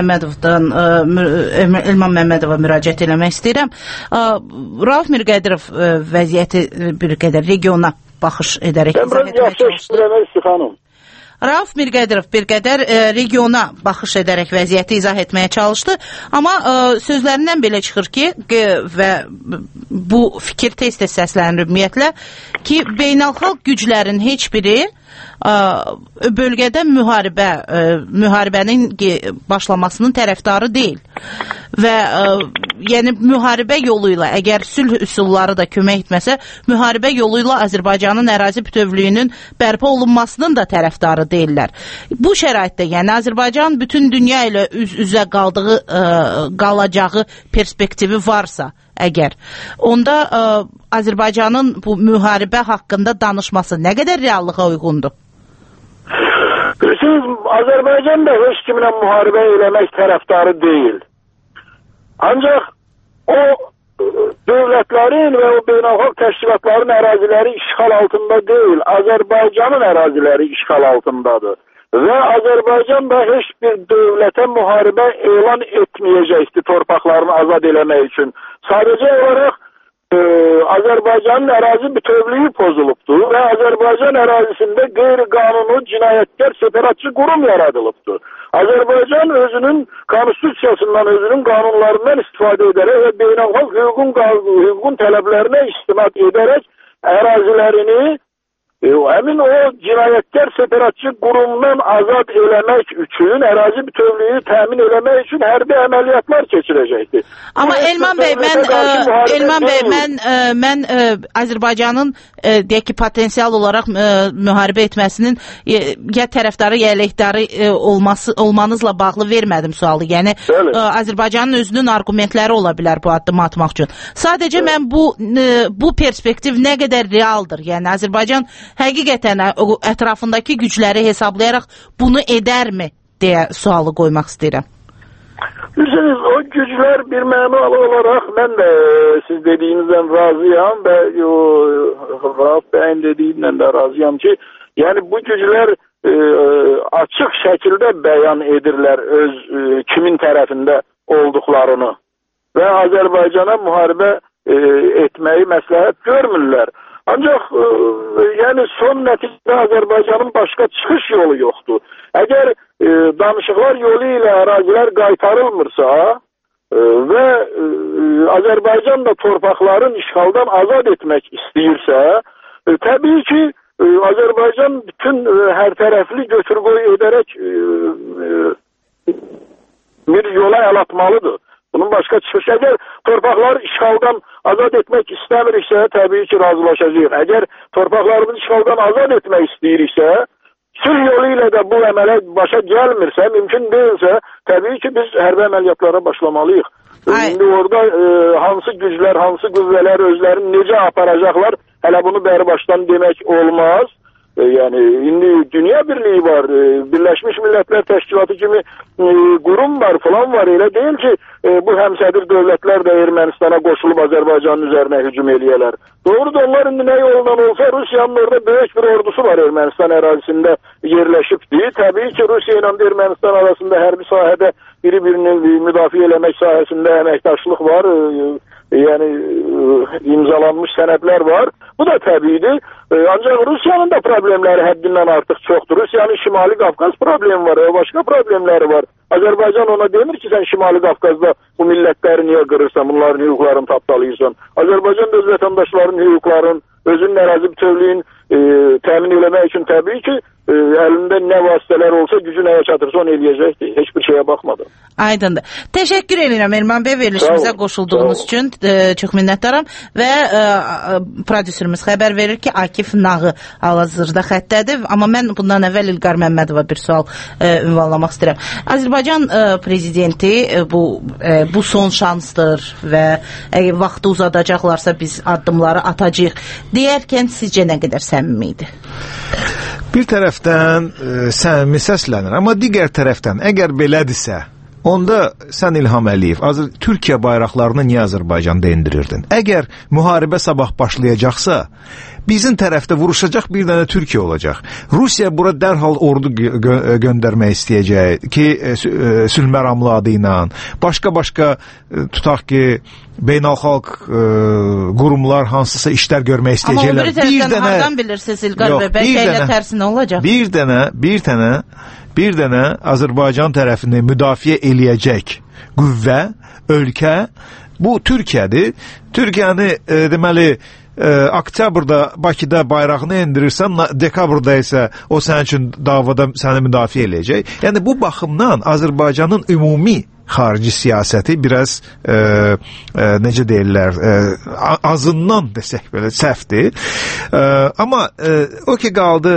Məmmədova müraciət eləmək istəyirəm. Rauf Mirqədirov vəziyyəti bir qədər regiona baxış edərək izah etmək çalışdı. Rauf Mirqədirov bir qədər regiona baxış edərək vəziyyəti izah etməyə çalışdı. Amma sözlərindən belə çıxır ki, və bu fikir tez-tez səslənir ümumiyyətlə, ki, beynəlxalq güclərin heç biri bölgədə müharibənin başlamasının tərəfdarı deyil. Və yəni müharibə yolu ilə, əgər sülh üsulları da kömək etməsə, müharibə yolu ilə Azərbaycanın ərazi bütövlüyünün bərpa olunmasının da tərəfdarı deyirlər. Bu şəraitdə, yəni Azərbaycan bütün dünya ilə üz-üzə qalacağı perspektivi varsa, əgər, onda Azərbaycanın bu müharibə haqqında danışması nə qədər reallığa uyğundur? Bilirsiniz, Azərbaycan da heç kiminlə müharibə eləmək tərəfdarı deyil. Ancaq o dövlətlərin və o beynəlxalq təşkilatların əraziləri işğal altında deyil, Azərbaycanın əraziləri işğal altındadır. Və Azərbaycan da heç bir dövlətə müharibə elan etməyəcəkdir torpaqlarını azad eləmək üçün. Sadəcə olaraq Azərbaycanın ərazi bütövlüyü pozulubdur və Azərbaycan ərazisində qeyri-qanuni cinayətkar separatçı qurum yaradılıbdır. Azərbaycan özünün konstitusiyasından, özünün qanunlarından istifadə edərək və beynəlxalq hüququn tələblərinə istinad edərək ərazilərini həmin o cinayətkar separatçı qurumdan azad eləmək üçün, ərazi bütövlüyü təmin eləmək üçün hərbi əməliyyatlar keçirəcəkdir. Amma Elman bəy, mən Azərbaycanın deyək ki, potensial olaraq müharibə etməsinin ya tərəfdarı, ya əleyhdarı olmanızla bağlı vermədim sualı. Yəni, Azərbaycanın özünün argumentləri ola bilər bu addımı atmaq üçün. Sadəcə mən bu perspektiv nə qədər realdır? Yəni, Azərbaycan həqiqətən ətrafındakı gücləri hesablayaraq bunu edərmi deyə sualı qoymaq istəyirəm. Bilirsiniz, o güclər bir mənalı olaraq mən də siz dediyinizdən razıyam və Rauf bəyin dediyindən də razıyam ki, yəni bu güclər açıq şəkildə bəyan edirlər öz kimin tərəfində olduqlarını və Azərbaycana müharibə etməyi məsləhət görmürlər. Ancaq yəni son nəticədə Azərbaycanın başqa çıxış yolu yoxdur. Əgər danışıqlar yolu ilə ərazilər qaytarılmırsa və Azərbaycan da torpaqların işğaldan azad etmək istəyirsə, təbii ki, Azərbaycan bütün hər tərəfli götür-qoy edərək bir yola əl atmalıdır. Bunun başqa çıxış. Əgər torpaqları işğaldan azad etmək istəmiriksə, təbii ki, razılaşacağıq. Əgər torpaqlarımızı işğaldan azad etmək istəyiriksə, sülh yolu ilə də bu əmələ başa gəlmirsə, mümkün deyilsə, təbii ki, biz hərbi əməliyyatlara başlamalıyıq. İndi orada hansı güclər, hansı qüvvələr özlərini necə aparacaqlar, hələ bunu bəri başdan demək olmaz. Yəni indi dünya birliyi var, Birləşmiş Millətlər Təşkilatı kimi qurum var, falan var. Elə deyil ki, bu həmsədir dövlətlər də Ermənistana qoşulub Azərbaycanın üzərinə hücum eləyələr. Doğrudur, onlar indi nə yoldan olsa Rusiyanın orada böyük bir ordusu var Ermənistan ərazisində yerləşibdi. Təbii ki, Rusiya ilə Ermənistan arasında hərbi sahədə biri-birini müdafiə eləmək sahəsində əməkdaşlıq var. Yəni imzalanmış sənədlər var. Bu da təbiidir. Ancaq Rusiyanın da problemləri həddindən artıq çoxdur. Rusiyanın Şimali Qafqaz problemi var, başqa problemləri var. Azərbaycan ona demir ki, sən Şimali Qafqazda bu millətləri niyə qırırsan, bunların hüquqlarını tapdalayırsan. Azərbaycan da öz vətəndaşlarının hüquqlarının, özünün ərazi bütövlüyün təmin eləmək üçün təbii ki, əlində nə vasitələr olsa, gücü nəyə çatırsa onu eləyəcəkdir. Heç bir şeyə baxmadan. Aydındır. Təşəkkür edirəm Elman bəy verilişimizə qoşulduğunuz üçün. Çox minnətdaram və prodüserimiz xəbər verir ki, Akif Nağı hal-hazırda xəttədir. Amma mən bundan əvvəl İlqar Məmmədova bir sual ünvanlamaq istəyirəm. Azərbaycan prezidenti bu son şansdır və əgər vaxtı uzadacaqlarsa biz addımları atacağıq deyərkən sizcə nə qədər səmimi idi? Bir tərəfdən səmimi səslənir, amma digər tərəfdən əgər belədirsə, onda sən İlham Əliyev, Türkiyə bayraqlarını niyə Azərbaycanda indirirdin? Əgər müharibə sabah başlayacaqsa, bizim tərəfdə vuruşacaq bir dənə Türkiyə olacaq. Rusiya bura dərhal ordu göndərmək istəyəcək ki, sülh məramlı adı ilə, başqa tutaq ki, beynəlxalq qurumlar hansısa işlər görmək istəyəcəklər. Amma o biri tərəfdən hardan bilirsiniz İlqar bəy, bəlkə elə tərsinə olacaq? Bir dənə Azərbaycan tərəfini müdafiə eləyəcək qüvvə, ölkə, bu Türkiyədir. Türkiyəni deməli oktyabrda Bakıda bayrağını endirirsən, dekabrda isə o sənin üçün davada səni müdafiə eləyəcək. Yəni bu baxımdan Azərbaycanın ümumi xarici siyasəti biraz necə deyirlər, azından desək belə səhvdir. Amma o ki qaldı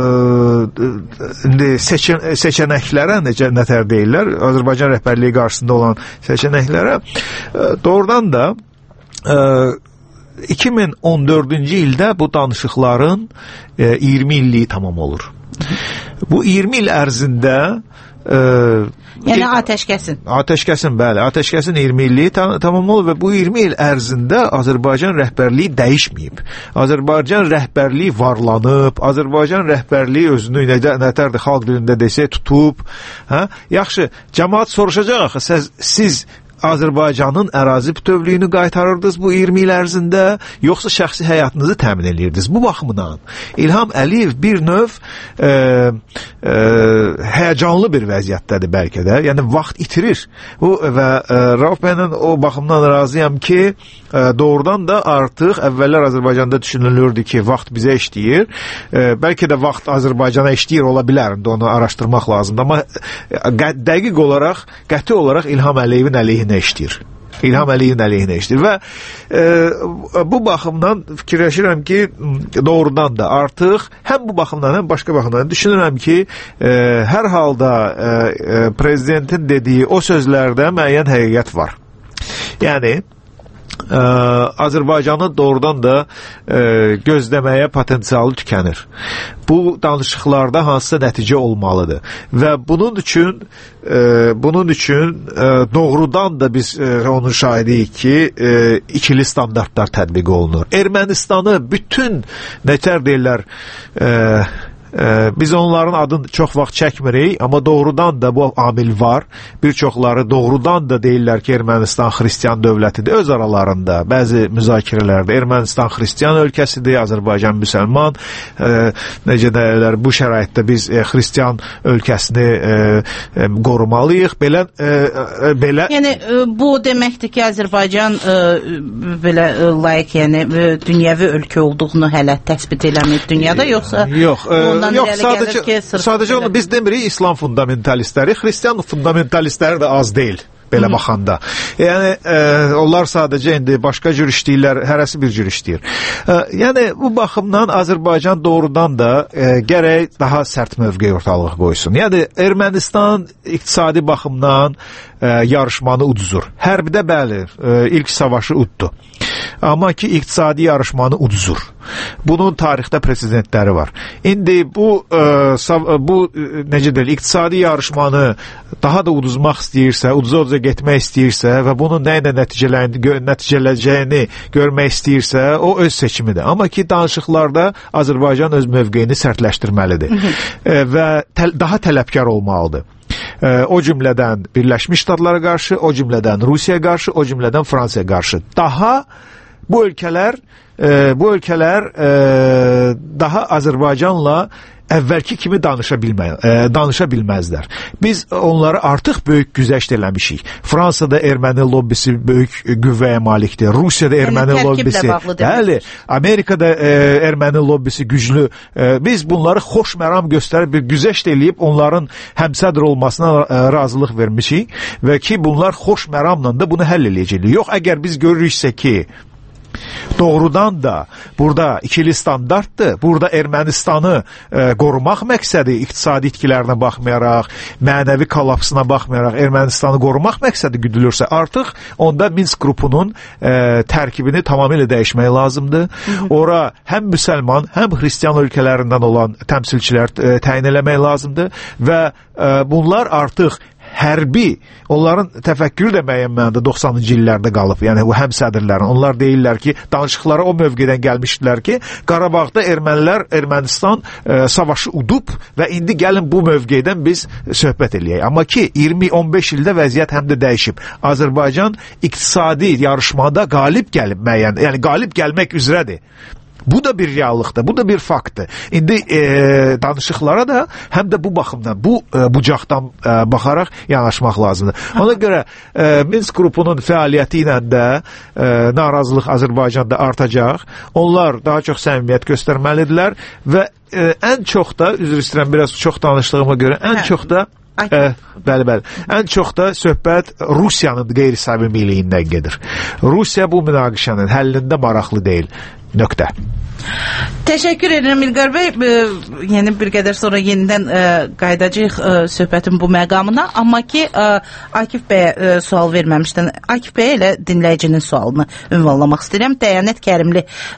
indi seçənəklərə nətər deyirlər, Azərbaycan rəhbərliyi qarşısında olan seçənəklərə doğrudan da 2014-cü ildə bu danışıqların 20 illiyi tamam olur. Bu 20 il ərzində yəni atəşkəsin, bəli, atəşkəsin 20 illiyi tamam olur və bu 20 il ərzində Azərbaycan rəhbərliyi dəyişməyib. Azərbaycan rəhbərliyi varlanıb, Azərbaycan rəhbərliyi özünü nətərdir, xalq dilində desək tutub. Yaxşı, cəmaat soruşacaq axı, siz Azərbaycanın ərazi bütövlüyünü qaytarırdınız bu 20 il ərzində, yoxsa şəxsi həyatınızı təmin edirdiniz? Bu baxımdan İlham Əliyev bir növ həyəcanlı bir vəziyyətdədir bəlkə də, yəni vaxt itirir. Və Rauf bəylə o baxımdan razıyam ki, doğrudan da artıq əvvəllər Azərbaycanda düşünülürdü ki, vaxt bizə işləyir. Bəlkə də vaxt Azərbaycana işləyir ola bilər, onu araşdırmaq lazımdır. Amma dəqiq olaraq, qəti olaraq İlham Əliyevin əleyhinə işləyir. İlham Əliyevin əleyhinə işləyir və bu baxımdan fikirləşirəm ki, doğrudan da artıq həm bu baxımdan, həm başqa baxımdan düşünürəm ki, hər halda prezidentin dediyi o sözlərdə müəyyən həqiqət var. Yəni Azərbaycanı doğrudan da gözləməyə potensialı tükənir. Bu danışıqlarda hansısa nəticə olmalıdır və bunun üçün doğrudan da biz onun şahidiyik ki, ikili standartlar tətbiq olunur. Ermənistanı bütün nətər deyirlər, biz onların adını çox vaxt çəkmirik, amma doğrudan da bu amil var. Bir çoxları doğrudan da deyirlər ki, Ermənistan xristian dövlətidir. Öz aralarında bəzi müzakirələrdə Ermənistan xristian ölkəsidir, Azərbaycan müsəlman. Necə deyirlər, bu şəraitdə biz xristian ölkəsini qorumalıyıq. Belə yəni bu deməkdir ki, Azərbaycan belə layiq, yəni dünyəvi ölkə olduğunu hələ təsbit eləmir dünyada, yoxsa yox, sadəcə onu biz demirik İslam fundamentalistləri, xristian fundamentalistləri də az deyil belə baxanda. Yəni onlar sadəcə indi başqa cür işləyirlər, hərəsi bir cür işləyir. Yəni bu baxımdan Azərbaycan doğrudan da gərək daha sərt mövqe ortalığa qoysun. Yəni Ermənistan iqtisadi baxımdan yarışmanı uduzur. Hərbidə bəli, ilk savaşı uddu. Amma ki iqtisadi yarışmanı uduzur. Bunun tarixdə prezidentləri var. İndi bu necə deyil, iqtisadi yarışmanı daha da uduzmaq istəyirsə, uduza getmək istəyirsə və bunun nə ilə nəticələyəcəyini görmək istəyirsə, o öz seçimidir. Amma ki, danışıqlarda Azərbaycan öz mövqeyini sərtləşdirməlidir və daha tələbkar olmalıdır. O cümlədən Birləşmiş Ştatlara qarşı, o cümlədən Rusiyaya qarşı, o cümlədən Fransaya qarşı. Daha bu ölkələr daha Azərbaycanla əvvəlki kimi danışa bilməzlər. Biz onları artıq böyük güzəşt eləmişik. Fransada erməni lobbisi böyük qüvvəyə malikdir. Rusiyada erməni lobbisi, bəli, Amerikada erməni lobbisi güclü. Biz bunları xoş məram göstərib bir güzəşt eləyib onların həmsədr olmasına razılıq vermişik və ki bunlar xoş məramla da bunu həll eləyəcəklər. Yox, əgər biz görürüksə ki doğrudan da burada ikili standartdır. Burada Ermənistanı qorumaq məqsədi, iqtisadi itkilərinə baxmayaraq, mənəvi kollapsına baxmayaraq Ermənistanı qorumaq məqsədi güdülürsə, artıq onda Minsk qrupunun tərkibini tamamilə dəyişmək lazımdır. Ora həm müsəlman, həm xristian ölkələrindən olan təmsilçilər təyin eləmək lazımdır və bunlar artıq hərbi, onların təfəkkürü də müəyyən mənada 90-cı illərdə qalıb. Yəni bu həmsədrlərin, onlar deyirlər ki, danışıqlara o mövqedən gəlmişdilər ki, Qarabağda Ermənistan savaşı udub və indi gəlin bu mövqedən biz söhbət eləyək. Amma ki, 20-15 ildə vəziyyət həm də dəyişib. Azərbaycan iqtisadi yarışmada qalib gəlib müəyyən, yəni qalib gəlmək üzrədir. Bu da bir reallıqdır, bu da bir faktdır. İndi danışıqlara da həm də bu baxımdan, bu bucaqdan baxaraq yanaşmaq lazımdır. Ona görə Minsk qrupunun fəaliyyəti ilə də narazılıq Azərbaycanda artacaq. Onlar daha çox səmimiyyət göstərməlidirlər və ən çox da, üzr istəyirəm, biraz çox danışdığıma görə, ən çox da bəli. Ən çox da söhbət Rusiyanın qeyri-səmimiliyindən gedir. Rusiya bu münaqişənin həllində maraqlı deyil. Nöqtə. Təşəkkür edirəm İlqar bəy. Yəni bir qədər sonra yenidən qayıdacağıq söhbətin bu məqamına. Amma ki, Akif bəyə sual verməmişdən, Akif bəyə elə dinləyicinin sualını ünvanlamaq istəyirəm. Dəyanət Kərimli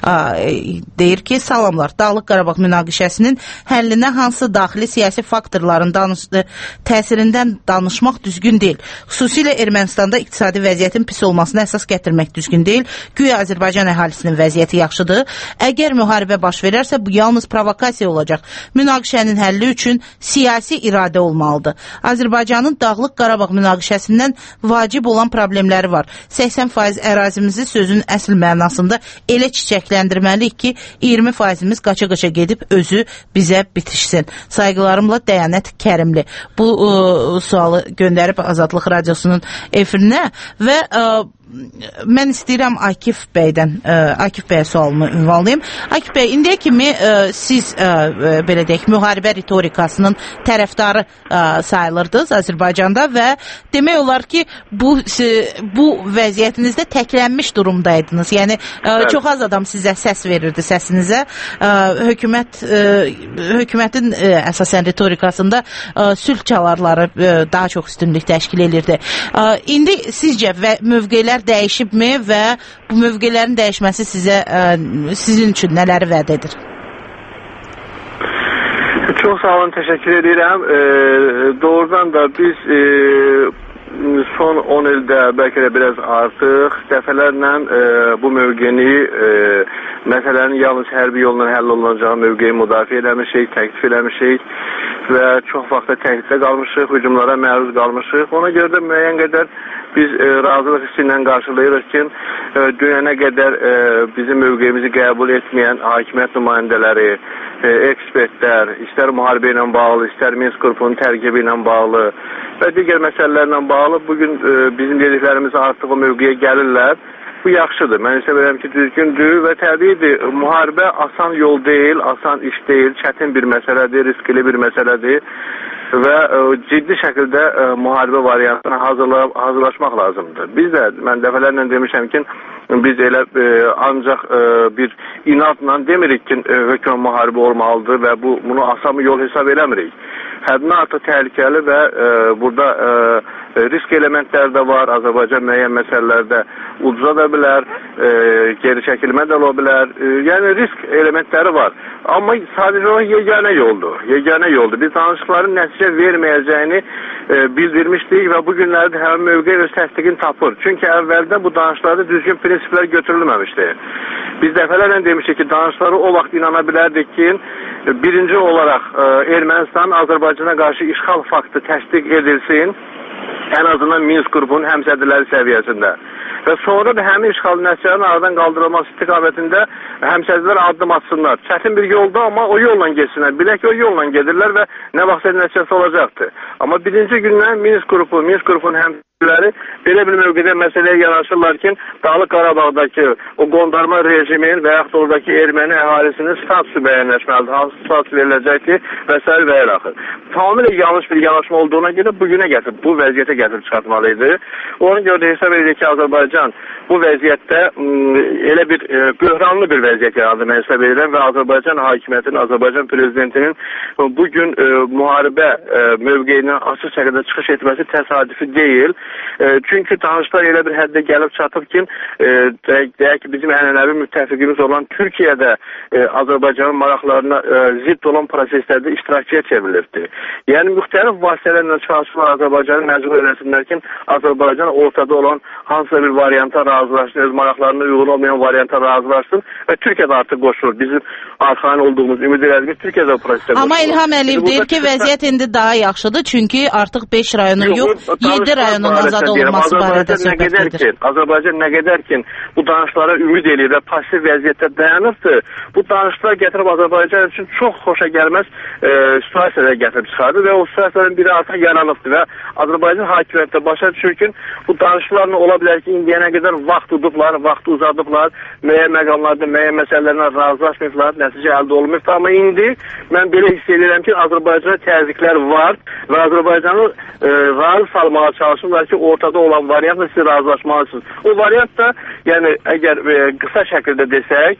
deyir ki, salamlar, Dağlıq Qarabağ münaqişəsinin həllinə hansı daxili siyasi faktorların təsirindən danışmaq düzgün deyil. Xüsusilə Ermənistanda iqtisadi vəziyyətin pis olmasına əsas gətirmək düzgün deyil. Güya Azərbaycan əhalisinin vəziyyəti yaxşıdır. Əgər müharibə baş verərsə, bu yalnız provokasiya olacaq. Münaqişənin həlli üçün siyasi iradə olmalıdır. Azərbaycanın Dağlıq Qarabağ münaqişəsindən vacib olan problemləri var. 80% ərazimizi sözün əsl mənasında elə çiçəkləndirməliyik ki, 20%imiz qaça-qaça gedib özü bizə bitişsin. Saygılarımla Dəyanət Kərimli. Bu sualı göndərib Azadlıq Radiosunun efirinə və mən istəyirəm Akif bəyə sualımı ünvanlayım. Akif bəy, indiyə kimi siz belə deyək, müharibə ritorikasının tərəfdarı sayılırdınız Azərbaycanda və demək olar ki, bu vəziyyətinizdə təklənmiş durumdaydınız. Yəni çox az adam sizə səs verirdi, səsinizə. Hökumətin əsasən ritorikasında sülh çalarları daha çox üstünlük təşkil edirdi. İndi sizcə mövqelər dəyişibmi və bu mövqələrin dəyişməsi sizin üçün nələri vəd edir? Çox sağ olun, təşəkkür edirəm. Doğrudan da biz son 10 ildə bəlkə də biraz artıq dəfələrlə bu mövqeni məsələnin yalnız hərbi yolla həll olunacağı mövqeyi müdafiə eləmişik, təklif eləmişik və çox vaxtda təhdiddə qalmışıq, hücumlara məruz qalmışıq. Ona görə də müəyyən qədər biz razılıq hissi ilə qarşılayırıq ki, dünənə qədər bizim mövqeyimizi qəbul etməyən hakimiyyət nümayəndələri, ekspertlər, istər müharibə ilə bağlı, istər Minsk qrupunun tərkibi ilə bağlı və digər məsələlərlə bağlı bugün bizim dediklərimiz artıq o mövqeyə gəlirlər. Bu yaxşıdır. Mən isə bilirəm ki, düzgündür və təbiidir. Müharibə asan yol deyil, asan iş deyil, çətin bir məsələdir, riskli bir məsələdir və ciddi şəkildə müharibə variantına hazırlaşmaq lazımdır. Biz də, mən dəfələrlə demişəm ki, biz elə ancaq bir inadla demirik ki, hökm müharibə olmalıdır və bunu asan yol hesab eləmirik. həddindən artıq təhlükəli və burada risk elementləri də var. Azərbaycan müəyyən məsələlərdə uduza da bilər, geri çəkilmə də ola bilər. Yəni risk elementləri var. Amma sadəcə o yeganə yoldur. Yeganə yoldur. Biz danışıqların nəticə verməyəcəyini bildirmişdik və bu günlərdə həmin mövqe öz təsdiqini tapır. Çünki əvvəldən bu danışıqlarda düzgün prinsiplər götürülməmişdi. Biz dəfələrlə demişdik ki, danışıqlara o vaxt inana bilərdik ki, birinci olaraq Ermənistan Azərbaycana qarşı işğal faktı təsdiq edilsin, ən azından Minsk qrupunun həmsədrləri səviyyəsində. Və sonra da həmin işğal nəticələrinin aradan qaldırılması istiqamətində həmsədrlər addım atsınlar. Çətin bir yolda, amma o yolla geçsinlər. Bilək ki, o yolla gedirlər və nə vaxtsa nəticəsi olacaqdır. Amma birinci gündən Minsk qrupunun həmsədrləri belə bir mövqedə məsələyə yanaşırlar ki, Dağlıq Qarabağdakı o qondarma rejimin və yaxud oradakı erməni əhalisinin statusu bəyənləşməlidir. Hansı status veriləcək ki, və s. və axır. Tamamilə yanlış bir yanaşma olduğuna görə bugünə gətirib, bu vəziyyətə gətirib çıxartmalıydı. Ona görə də hesab edirik ki, Azərbaycan bu vəziyyətdə elə bir böhranlı bir vəziyyət yaradı mən hesab edirəm və Azərbaycan hakimiyyətinin, Azərbaycan prezidentinin bugün müharibə mövqeyindən açıq şəkildə çıxış etməsi təsadüfi deyil. Çünki danışıqlar elə bir həddə gəlib çatıb ki, deyək ki, bizim ənənəvi müttəfiqimiz olan Türkiyədə Azərbaycanın maraqlarına zidd olan proseslərdə iştirakçıya çevrilirdi. Yəni, müxtəlif vasitələrlə çalışırlar Azərbaycanı məcbur eləsinlər ki, Azərbaycan ortada olan hansısa bir varianta razılaşsın, öz maraqlarına uyğun olmayan varianta razılaşsın və Türkiyədə artıq qoşulur. Bizim arxain olduğumuz, ümid edədik, Türkiyədə prosesdə qoşulur. Amma İlham Əliyev deyir ki, vəziyyət indi daha yaxşıdır, çünki artıq 5 rayonun yox, 7 rayonun azad olunması barədə söhbət edir. Azərbaycan nə qədər ki, bu danışıqlara ümid edir və pasiv vəziyyətdə dayanıbdır, bu danışıqlar gətirib Azərbaycan üçün çox xoşa gəlməz situasiyalara gətirib çıxardı və o situasiyaların biri artıq yaranıbdır və Azərbaycan hakimiyyətdə başa düşür ki, bu danışıqlarla ola bilər ki, indiyənə qədər vaxt udublar, vaxtı uzadıblar, müəyyən məqamlarda, müəyyən məsələlərlə razılaşmayıblar, nəticə əldə olmayıbdır. Amma indi mən belə hiss edirəm ki, Azərbaycana təzyiqlər var və Azərbaycanı razı salmağa çalışırlar ki, ortada olan variantla siz razılaşmalısınız. O variant da, yəni əgər qısa şəkildə desək,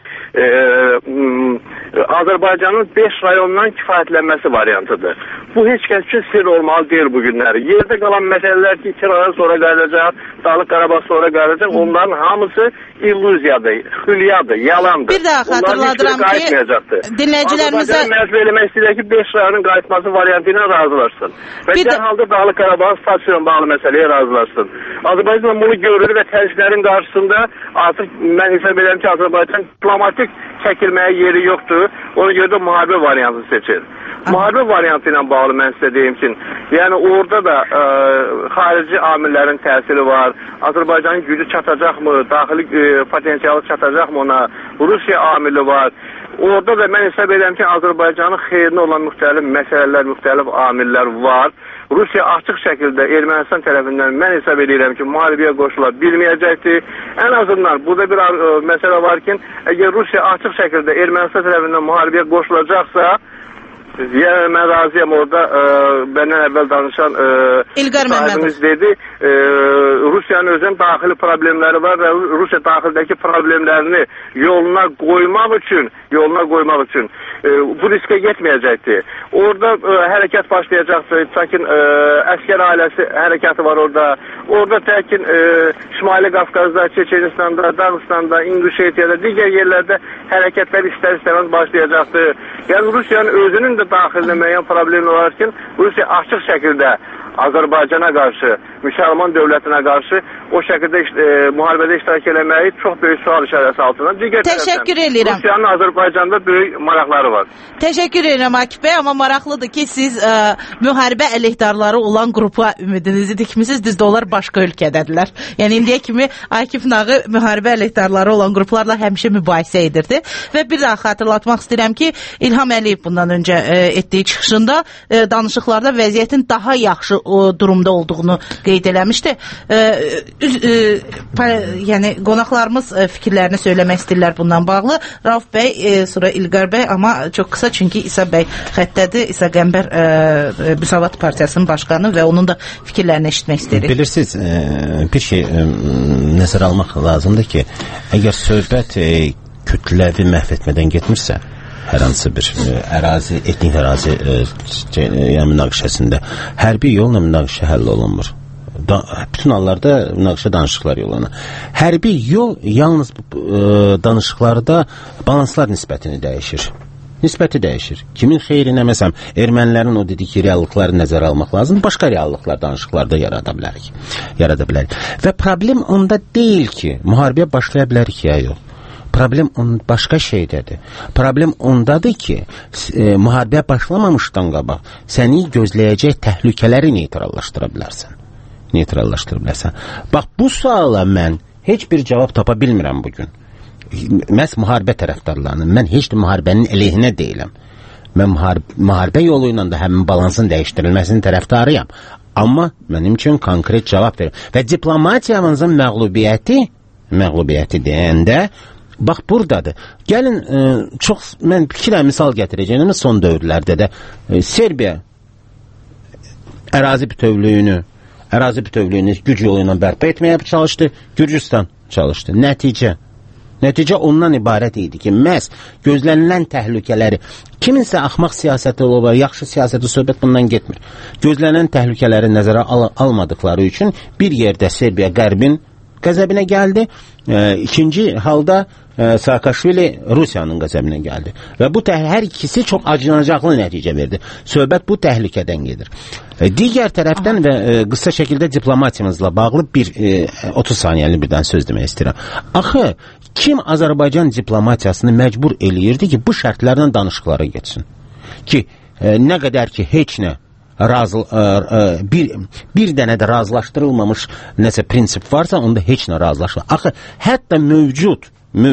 Azərbaycanın 5 rayondan kifayətlənməsi variantıdır. Bu heç kəs üçün sirr olmalı deyil bu günləri. Yerdə qalan məsələlər ki, 2 rayon sonra qalacaq, Dağlıq Qarabağ sonra qalacaq, onların hamısı illüziyadır, xülyadır, yalandır. Bir daha xatırladıram ki, dinləyicilərimizə məcbur eləmək istəyir ki, 5 rayonun qayıtması variantı ilə razılaşsın. Və dərhalda Dağlıq Qarabağ stasyon bağlı məsələyə razılaşsın. Azərbaycan bunu görür və təzyiqlərin qarşısında artıq mən hesab edirəm ki, Azərbaycan diplomatik çəkilməyə yeri yoxdur. Ona görə də müharibə variantı seçir. Müharibə variantı ilə bağlı mən sizə deyim ki, yəni orada da xarici amillərin təsiri var. Azərbaycanın gücü çatacaqmı, daxili potensialı çatacaqmı ona, Rusiya amili var. Orada da mən hesab edirəm ki, Azərbaycanın xeyrinə olan müxtəlif məsələlər, müxtəlif amillər var. Rusiya açıq şəkildə Ermənistan tərəfindən mən hesab edirəm ki, müharibəyə qoşula bilməyəcəkdir. Ən azından burada bir məsələ var ki, əgər Rusiya açıq şəkildə Ermənistan tərəfindən müharibəyə qoşulacaqsa, yəni mən razıyam orada bəndən əvvəl danışan sahibimiz dedi, Rusiyanın özünün daxili problemləri var və Rusiya daxildəki problemlərini yoluna qoymaq üçün bu riskə getməyəcəkdir. Orada hərəkət başlayacaqdır. Çəkin əskər ailəsi hərəkəti var orada. Orada təkin Şimali Qafqazda, Çeçenistanda, Dağıstanda, İnguşetiyada, digər yerlərdə hərəkətlər istər-istəməz başlayacaqdır. Yəni Rusiyanın özünün də daxilində müəyyən problem olarkən Rusiya açıq şəkildə Azərbaycana qarşı, müsəlman dövlətinə qarşı o şəkildə müharibədə iştirak eləməyi çox böyük sual işarəsi altında. Təşəkkür edirəm. Rusiyanın Azərbaycanda böyük maraqları var. Təşəkkür edirəm Akif bəy, amma maraqlıdır ki, siz müharibə əleyhdarları olan qrupa ümidinizi dikmisiniz, düzdür, onlar başqa ölkədədirlər. Yəni indiyə kimi Akif Nağı müharibə əleyhdarları olan qruplarla həmişə mübahisə edirdi və bir daha xatırlatmaq istəyirəm ki, İlham Əliyev bundan öncə etdiyi çıxışında danışıqlarda vəziyyətin daha yaxşı durumda olduğunu qeyd eləmişdi. Yəni qonaqlarımız fikirlərini söyləmək istəyirlər bundan bağlı. Rauf bəy, sonra İlqar bəy, amma çox qısa, çünki İsa bəy xəttədir. İsa Qəmbər Müsavat Partiyasının başqanı və onun da fikirlərini eşitmək istəyirik. Bilirsiniz, bir şey nəzərə almaq lazımdır ki, əgər söhbət kütləvi məhv etmədən getmirsə, hər hansı bir ərazi, etnik ərazi yəni münaqişəsində hərbi yolla münaqişə həll olunmur. Bütün hallarda münaqişə danışıqlar yoluna. Hərbi yol yalnız danışıqlarda balanslar nisbətini dəyişir. Nisbəti dəyişir. Kimin xeyrinə, məsələn, ermənilərin o dediki reallıqları nəzərə almaq lazım, başqa reallıqlar danışıqlarda yarada bilərik. Və problem onda deyil ki, müharibəyə başlaya bilərik ya yox. Problem başqa şeydədir. Problem ondadır ki, müharibəyə başlamamışdan qabaq səni gözləyəcək təhlükələri neytrallaşdıra bilərsən. Bax, bu suala mən heç bir cavab tapa bilmirəm bugün. Məhz müharibə tərəfdarlarının, mən heç də müharibənin əleyhinə deyiləm. Mən müharibə yolu ilə də həmin balansın dəyişdirilməsinin tərəfdarıyam. Amma mənim üçün konkret cavab verir. Və diplomatiyamızın məğlubiyyəti deyəndə, bax buradadır. Gəlin, mən iki dənə misal gətirəcəyim son dövrlərdə də. Serbiya ərazi bütövlüyünü güc yolu ilə bərpa etməyə çalışdı, Gürcüstan çalışdı. Nəticə ondan ibarət idi ki, məhz gözlənilən təhlükələri, kiminsə axmaq siyasəti olur, yaxşı siyasəti söhbət bundan getmir. Gözlənilən təhlükələri nəzərə almadıqları üçün bir yerdə Serbiya qərbin qəzəbinə gəldi, ikinci halda Saakashvili Rusiyanın qəzəbinə gəldi. Və bu hər ikisi çox acınacaqlı nəticə verdi. Söhbət bu təhlükədən gedir. Digər tərəfdən və qısa şəkildə diplomatiyamızla bağlı 30 saniyəli birdən söz demək istəyirəm. Axı, kim Azərbaycan diplomatiyasını məcbur eləyirdi ki, bu şərtlərlə danışıqlara geçsin? Ki, nə qədər ki, heç nə bir dənə də razılaşdırılmamış nəsə prinsip varsa, onda heç nə razılaşılır. Axı, hətta mövcud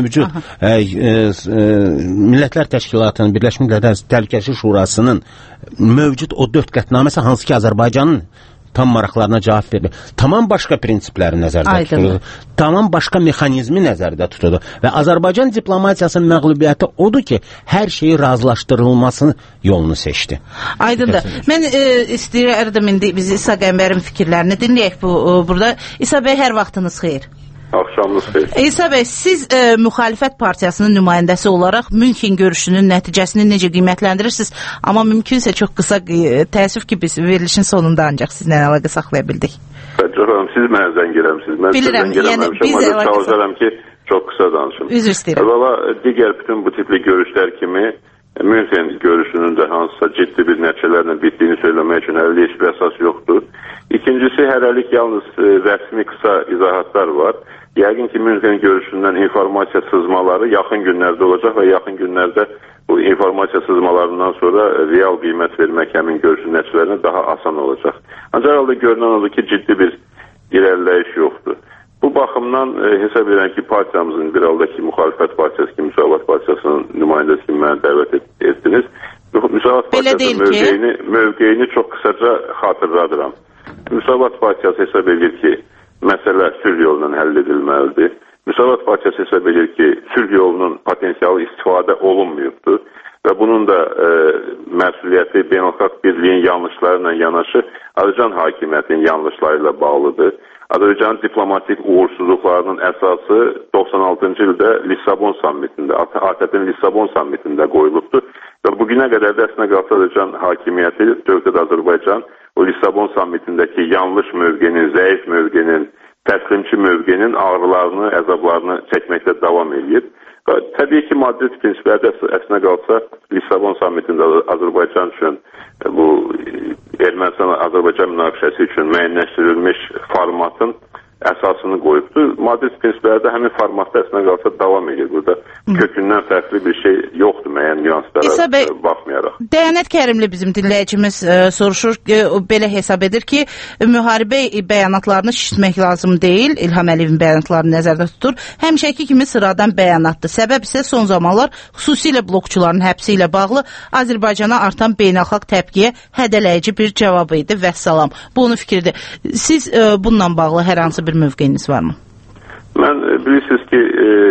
Millətlər Təşkilatının, Birləşmiş Millətlər Təhlükəsizlik Şurasının mövcud o 4 qətnaməsi hansı ki Azərbaycanın tam maraqlarına cavab verir. Tamam başqa prinsipləri nəzərdə tutur. Tamam başqa mexanizmi nəzərdə tutur. Və Azərbaycan diplomatiyasının məğlubiyyəti odur ki, hər şeyi razılaşdırılmasının yolunu seçdi. Aydındır. Mən istəyirəm indi biz İsa Qəmbərin fikirlərini dinləyək burada. İsa bəy, hər vaxtınız xeyir. Axşamınız xeyir. İsa bəy, siz müxalifət partiyasının nümayəndəsi olaraq Münxen görüşünün nəticəsini necə qiymətləndirirsiniz? Amma mümkünsə çox qısa, təəssüf ki, biz verilişin sonunda ancaq sizlə əlaqə saxlaya bildik. Xanım, siz mənə zəng eləmişsiniz. Mən bilirəm, yəni biz əlaqə çalışaram ki, çox qısa danışım. Üzr istəyirəm. Valla digər bütün bu tipli görüşlər kimi Münxen görüşünün də hansısa ciddi bir nəticələrlə bitdiyini söyləmək üçün əldə heç bir əsas yoxdur. İkincisi, hələlik yalnız rəsmi qısa izahatlar var. Yəqin ki, Münxen görüşündən informasiya sızmaları yaxın günlərdə olacaq və yaxın günlərdə bu informasiya sızmalarından sonra real qiymət vermək həmin görüşün nəticələrinə daha asan olacaq. Ancaq halda görünən odur ki, ciddi bir irəliləyiş yoxdur. Bu baxımdan hesab edirəm ki, partiyamızın bir halda ki, müxalifət partiyası ki, Müsavat partiyasının nümayəndəsi kimi mənə dəvət etdiniz. Müsavat partiyasının mövqeyini çox qısaca xatırladıram. Müsavat partiyası hesab edir ki, məsələ sülh yolundan həll edilməlidir. Müsavat partiyası hesab edir ki, sülh yolunun potensialı istifadə olunmuyubdur və bunun da məsuliyyəti beynəlxalq birliyin yanlışları ilə yanaşı Azərbaycan hakimiyyətinin yanlışları ilə bağlıdır. Azərbaycanın diplomatik uğursuzluqlarının əsası 96-cı ildə Lissabon sammitində, ATƏT-in Lissabon sammitində qoyulubdur və bugünə qədər də əslində qalsa Azərbaycan hakimiyyəti, dövlət Azərbaycan o Lissabon sammitindəki yanlış mövqenin, zəif mövqenin, təslimçi mövqenin ağrılarını, əzablarını çəkməkdə davam edir. Və təbii ki, Madrid prinsipləri əslində qalsa Lissabon sammitində Azərbaycan üçün bu Ermənistan-Azərbaycan münaqişəsi üçün müəyyənləşdirilmiş formatın əsasını qoyubdur. Madrid prinsipləri də həmin formatda əslində qalsa davam edir. Burada kökündən fərqli bir şey yoxdur müəyyən nüanslara baxmayaraq. Dəyanət Kərimli bizim dinləyicimiz soruşur, belə hesab edir ki, müharibə bəyanatlarını şişirtmək lazım deyil. İlham Əliyevin bəyanatlarını nəzərdə tutur. Həmişəki kimi sıradan bəyanatdır. Səbəb isə son zamanlar xüsusilə blokçuların həbsi ilə bağlı Azərbaycana artan beynəlxalq təpkiyə hədələyici bir cavab idi. Vəssalam. Bu onun fikridir. Siz bununla bağlı hər hansı bir mövqeyiniz varmı? Mən bilirsiniz ki,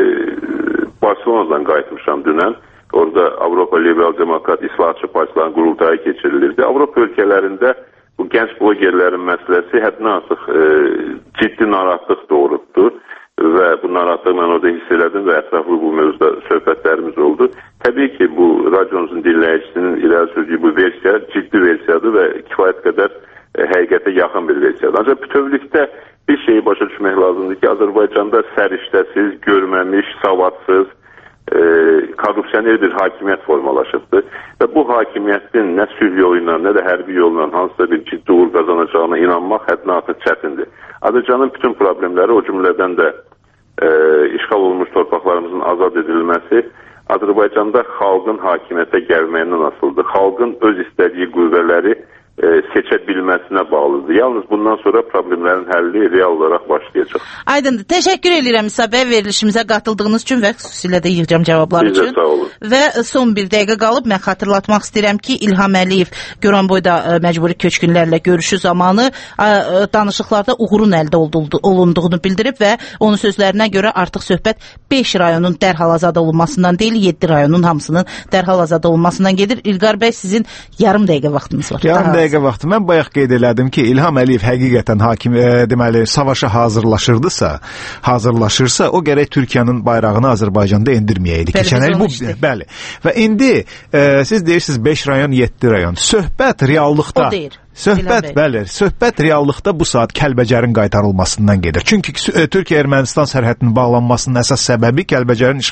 Barcelonadan qayıtmışam dünən. Orada Avropa Liberal Demokrat İslahatçı partiyaların qurultayı keçirilirdi. Avropa ölkələrində bu gənc blogerlərin məsələsi həddindən artıq ciddi narahatlıq doğurubdur və bu narahatlığı mən orada hiss elədim və ətraflı bu mövzuda söhbətlərimiz oldu. Təbii ki, bu radyonuzun dinləyicisinin irəli sürdüyü bu versiya ciddi versiyadır və kifayət qədər həqiqətə yaxın bir versiyadır. Ancaq bütövlükdə bir şeyi başa düşmək lazımdır ki, Azərbaycanda səriştəsiz, görməmiş, savadsız, korrupsioner bir hakimiyyət formalaşıbdır və bu hakimiyyətin nə sülh yolu ilə, nə də hərbi yolla hansısa bir ciddi uğur qazanacağına inanmaq həddindən artıq çətindir. Azərbaycanın bütün problemləri, o cümlədən də işğal olunmuş torpaqlarımızın azad edilməsi Azərbaycanda xalqın hakimiyyətə gəlməyindən asılıdır. Xalqın öz istədiyi qüvvələri seçə bilməsinə bağlıdır. Yalnız bundan sonra problemlərin həlli real olaraq başlayacaq. Aydındır. Təşəkkür edirəm İsa bəy verilişimizə qatıldığınız üçün və xüsusilə də yığcam cavablar üçün. Sizə sağ olun. Və son bir dəqiqə qalıb mən xatırlatmaq istəyirəm ki, İlham Əliyev Goranboyda məcburi köçkünlərlə görüşü zamanı danışıqlarda uğurun əldə olunduğunu bildirib və onun sözlərinə görə artıq söhbət 5 rayonun dərhal azad olunmasından deyil, 7 rayonun hamısının dərhal azad olunmasından gedir. İlqar bəy, sizin yarım dəqiqə vaxtınız var. Yarım dəqiqə vaxtı. Mən bayaq qeyd elədim ki, İlham Əliyev həqiqətən deməli, savaşa hazırlaşırsa, o gərək Türkiyənin bayrağını Azərbaycanda endirməyəydi. Keçən il bu, bəli. Və indi siz deyirsiniz 5 rayon, 7 rayon. Söhbət reallıqda. O deyir. Söhbət reallıqda bu saat Kəlbəcərin qaytarılmasından gedir. Çünki Türkiyə-Ermənistan sərhədinin bağlanmasının əsas səbəbi Kəlbəcərin